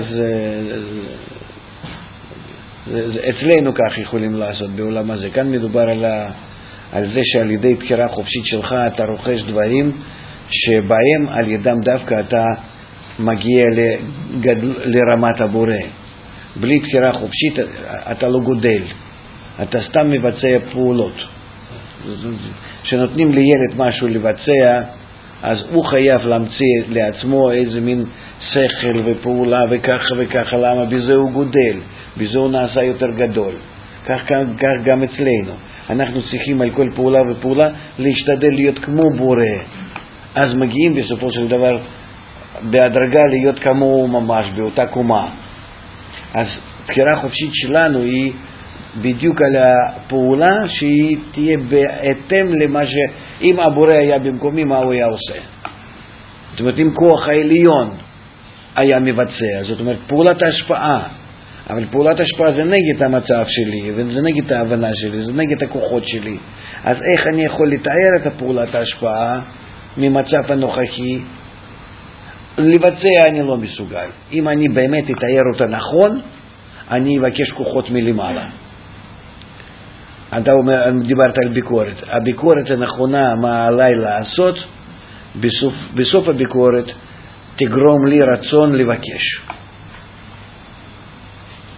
אצלנו כך יכולים לעשות בעולם הזה. כאן מדובר על זה שעל ידי בחירה חופשית שלך אתה רוכש דברים שבהם על ידם דווקא אתה מגיע לרמת הבורא. בלי בחירה חופשית אתה לא גודל, אתה סתם מבצע פעולות. כשנותנים לילד משהו לבצע, אז הוא חייב להמציא לעצמו איזה מין שכל ופעולה וככה וככה. למה? בזה הוא גודל, בזה הוא נעשה יותר גדול. כך גם אצלנו. אנחנו צריכים על כל פעולה ופעולה להשתדל להיות כמו בורא. אז מגיעים בסופו של דבר בהדרגה להיות כמוהו ממש, באותה קומה. אז בחירה חופשית שלנו היא בדיוק על הפעולה שהיא תהיה בהתאם למה אם הבורא היה במקומי, מה הוא היה עושה. זאת אומרת, אם כוח העליון היה מבצע, זאת אומרת, פעולת ההשפעה. אבל פעולת ההשפעה זה נגד המצב שלי, וזה נגד ההבנה שלי, זה נגד הכוחות שלי. אז איך אני יכול לתאר את פעולת ההשפעה ממצב הנוכחי? לבצע אני לא מסוגל. אם אני באמת אתאר אותה נכון, אני אבקש כוחות מלמעלה. אתה אומר, דיברת על ביקורת. הביקורת הנכונה מה עליי לעשות, בסוף הביקורת תגרום לי רצון לבקש.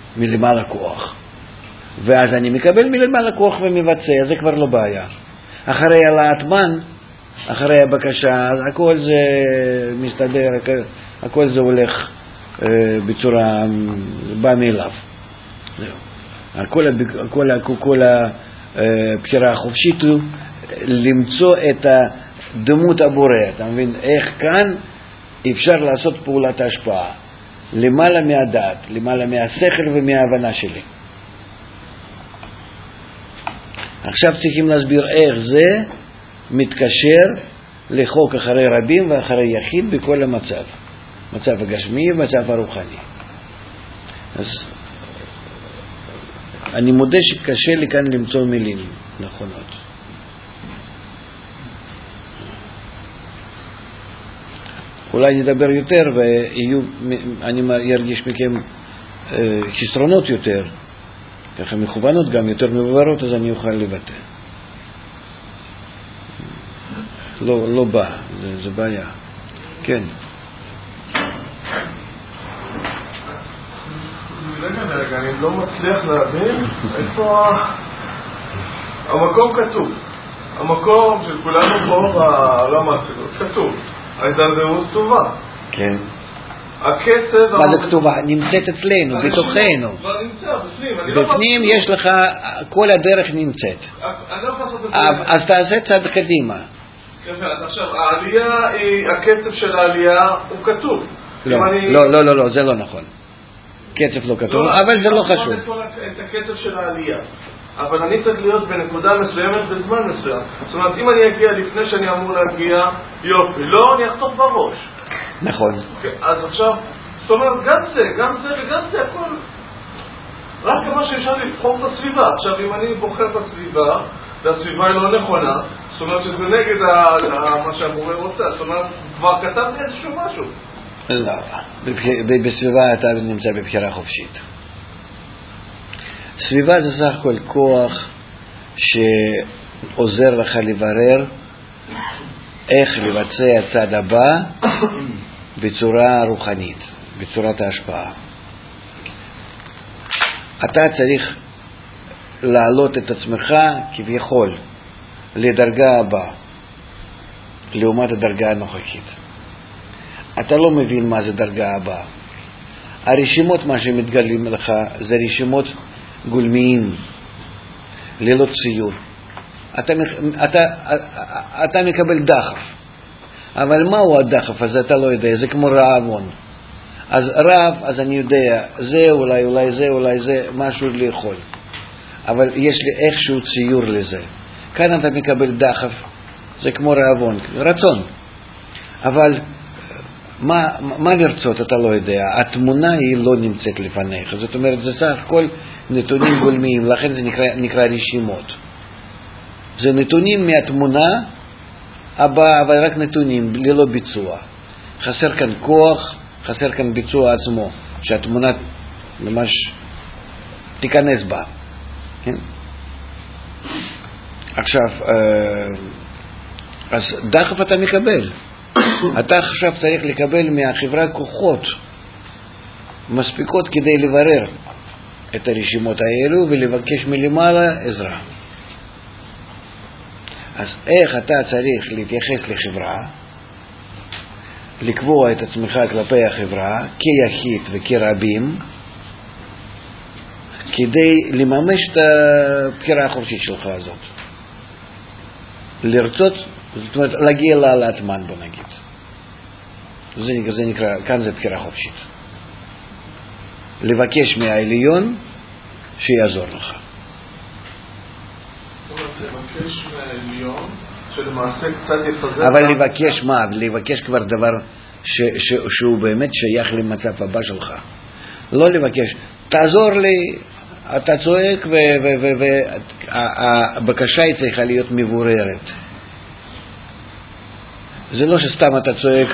מלמעלה כוח. ואז אני מקבל מלמעלה כוח ומבצע, זה כבר לא בעיה. אחרי העלאת מן, אחרי הבקשה, אז הכל זה מסתדר, הכל זה הולך בצורה בא מאליו. כל הבחירה החופשית הוא למצוא את דמות הבורא. אתה מבין? איך כאן אפשר לעשות פעולת ההשפעה למעלה מהדעת, למעלה מהשכל ומההבנה שלי. עכשיו צריכים להסביר איך זה מתקשר לחוק אחרי רבים ואחרי יחיד בכל המצב, מצב הגשמי ומצב הרוחני. אז אני מודה שקשה לי כאן למצוא מילים נכונות. אולי נדבר יותר ואני ארגיש מכם חסרונות יותר, ככה מכוונות גם יותר מבוארות, אז אני אוכל לבטא. לא בא, זה בעיה. כן. רגע, אני לא מצליח להבין איפה המקום כתוב. המקום של כולנו פה בעולם האצילות כתוב. ההידרדרות כתובה. כן. הקצב... מה זה כתובה? נמצאת אצלנו, בתוכנו. כבר נמצא, בפנים. בפנים יש לך, כל הדרך נמצאת. אני לא יכול לעשות את זה. אז תעשה צעד קדימה. אז עכשיו, העלייה היא, הקצב של העלייה הוא כתוב. לא, זה לא נכון. קצב לא כתוב, אבל זה לא חשוב. את הקצב של העלייה. אבל אני צריך להיות בנקודה מסוימת בזמן מסוים. זאת אומרת, אם אני אגיע לפני שאני אמור להגיע, יופי, לא, אני אחטוף בראש. נכון. אז עכשיו, זאת אומרת, גם זה וגם זה, הכל. רק כמה שאפשר לבחור את הסביבה. עכשיו, אם אני בוחר את הסביבה, והסביבה היא לא נכונה, זאת אומרת שזה נגד מה שהמורה רוצה. זאת אומרת, כבר כתבתי איזשהו משהו. לא, בסביבה אתה נמצא בבחירה חופשית. סביבה זה סך הכל כוח שעוזר לך לברר איך לבצע הצעד הבא בצורה רוחנית, בצורת ההשפעה. אתה צריך להעלות את עצמך כביכול לדרגה הבאה, לעומת הדרגה הנוכחית. אתה לא מבין מה זה דרגה הבאה. הרשימות, מה שמתגלים לך, זה רשימות גולמיים, ללא ציור. אתה מקבל דחף. אבל מהו הדחף הזה? אתה לא יודע. זה כמו רעבון. אז רעב, אז אני יודע, זה אולי זה, אולי זה, משהו לאכול. אבל יש לי איכשהו ציור לזה. כאן אתה מקבל דחף, זה כמו רעבון, רצון. אבל מה לרצות אתה לא יודע. התמונה היא לא נמצאת לפניך. זאת אומרת, זה סך הכל נתונים גולמיים, לכן זה נקרא רשימות. זה נתונים מהתמונה הבאה, אבל רק נתונים, ללא ביצוע. חסר כאן כוח, חסר כאן ביצוע עצמו, שהתמונה ממש תיכנס בה. כן? עכשיו, אז דחף אתה מקבל. אתה עכשיו צריך לקבל מהחברה כוחות מספיקות כדי לברר את הרשימות האלו ולבקש מלמעלה עזרה. אז איך אתה צריך להתייחס לחברה, לקבוע את עצמך כלפי החברה כיחיד וכרבים, כדי לממש את הבחירה החופשית שלך הזאת. לרצות, זאת אומרת, להגיע להעלאת מן, בוא נגיד. זה נקרא, כאן זה בחירה חופשית. לבקש מהעליון שיעזור לך. לבקש מהעליון שלמעשה קצת יפזר. אבל לבקש מה? לבקש כבר דבר שהוא באמת שייך למצב הבא שלך. לא לבקש, תעזור לי, אתה צועק והבקשה היא צריכה להיות מבוררת. זה לא שסתם אתה צועק,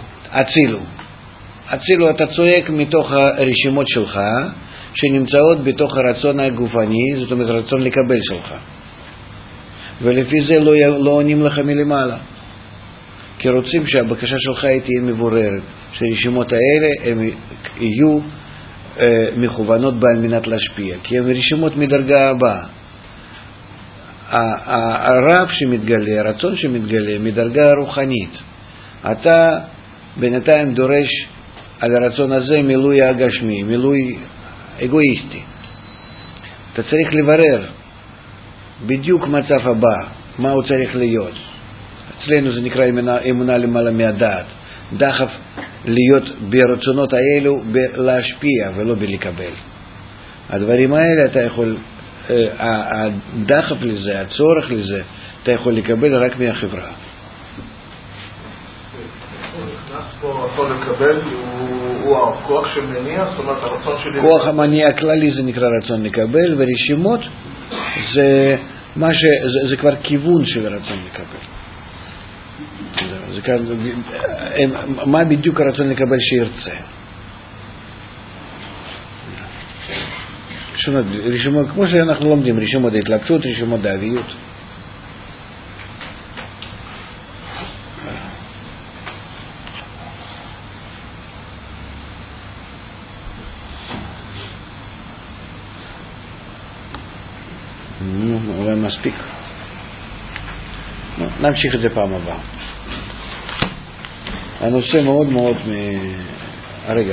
הצילו אתה צועק מתוך הרשימות שלך שנמצאות בתוך הרצון הגופני, זאת אומרת הרצון לקבל שלך, ולפי זה לא עונים לך מלמעלה, כי רוצים שהבקשה שלך תהיה מבוררת, שהרשימות האלה הם יהיו מכוונות בה על מנת להשפיע, כי הן רשימות מדרגה הבאה. הרב שמתגלה, הרצון שמתגלה מדרגה רוחנית. אתה בינתיים דורש על הרצון הזה מילוי הגשמי, מילוי אגואיסטי. אתה צריך לברר בדיוק מצב הבא, מה הוא צריך להיות. אצלנו זה נקרא אמונה למעלה מהדעת. דחף להיות ברצונות האלו להשפיע ולא בלקבל. הדברים האלה אתה יכול, הדחף לזה, הצורך לזה, אתה יכול לקבל רק מהחברה. פה יכול לקבל, הוא הכוח שמניע, זאת אומרת הרצון שלי... כוח המניע הכללי זה נקרא רצון לקבל, ורשימות זה זה כבר כיוון של רצון לקבל. מה בדיוק הרצון לקבל שירצה? רשימות, כמו שאנחנו לומדים, רשימות ההתלבשות, רשימות האביות. אולי מספיק. נמשיך את זה פעם הבאה. הנושא מאוד מאוד רגע,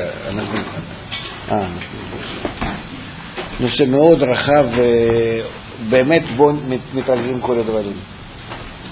נושא מאוד רחב, באמת בוא מתרכזים כל הדברים.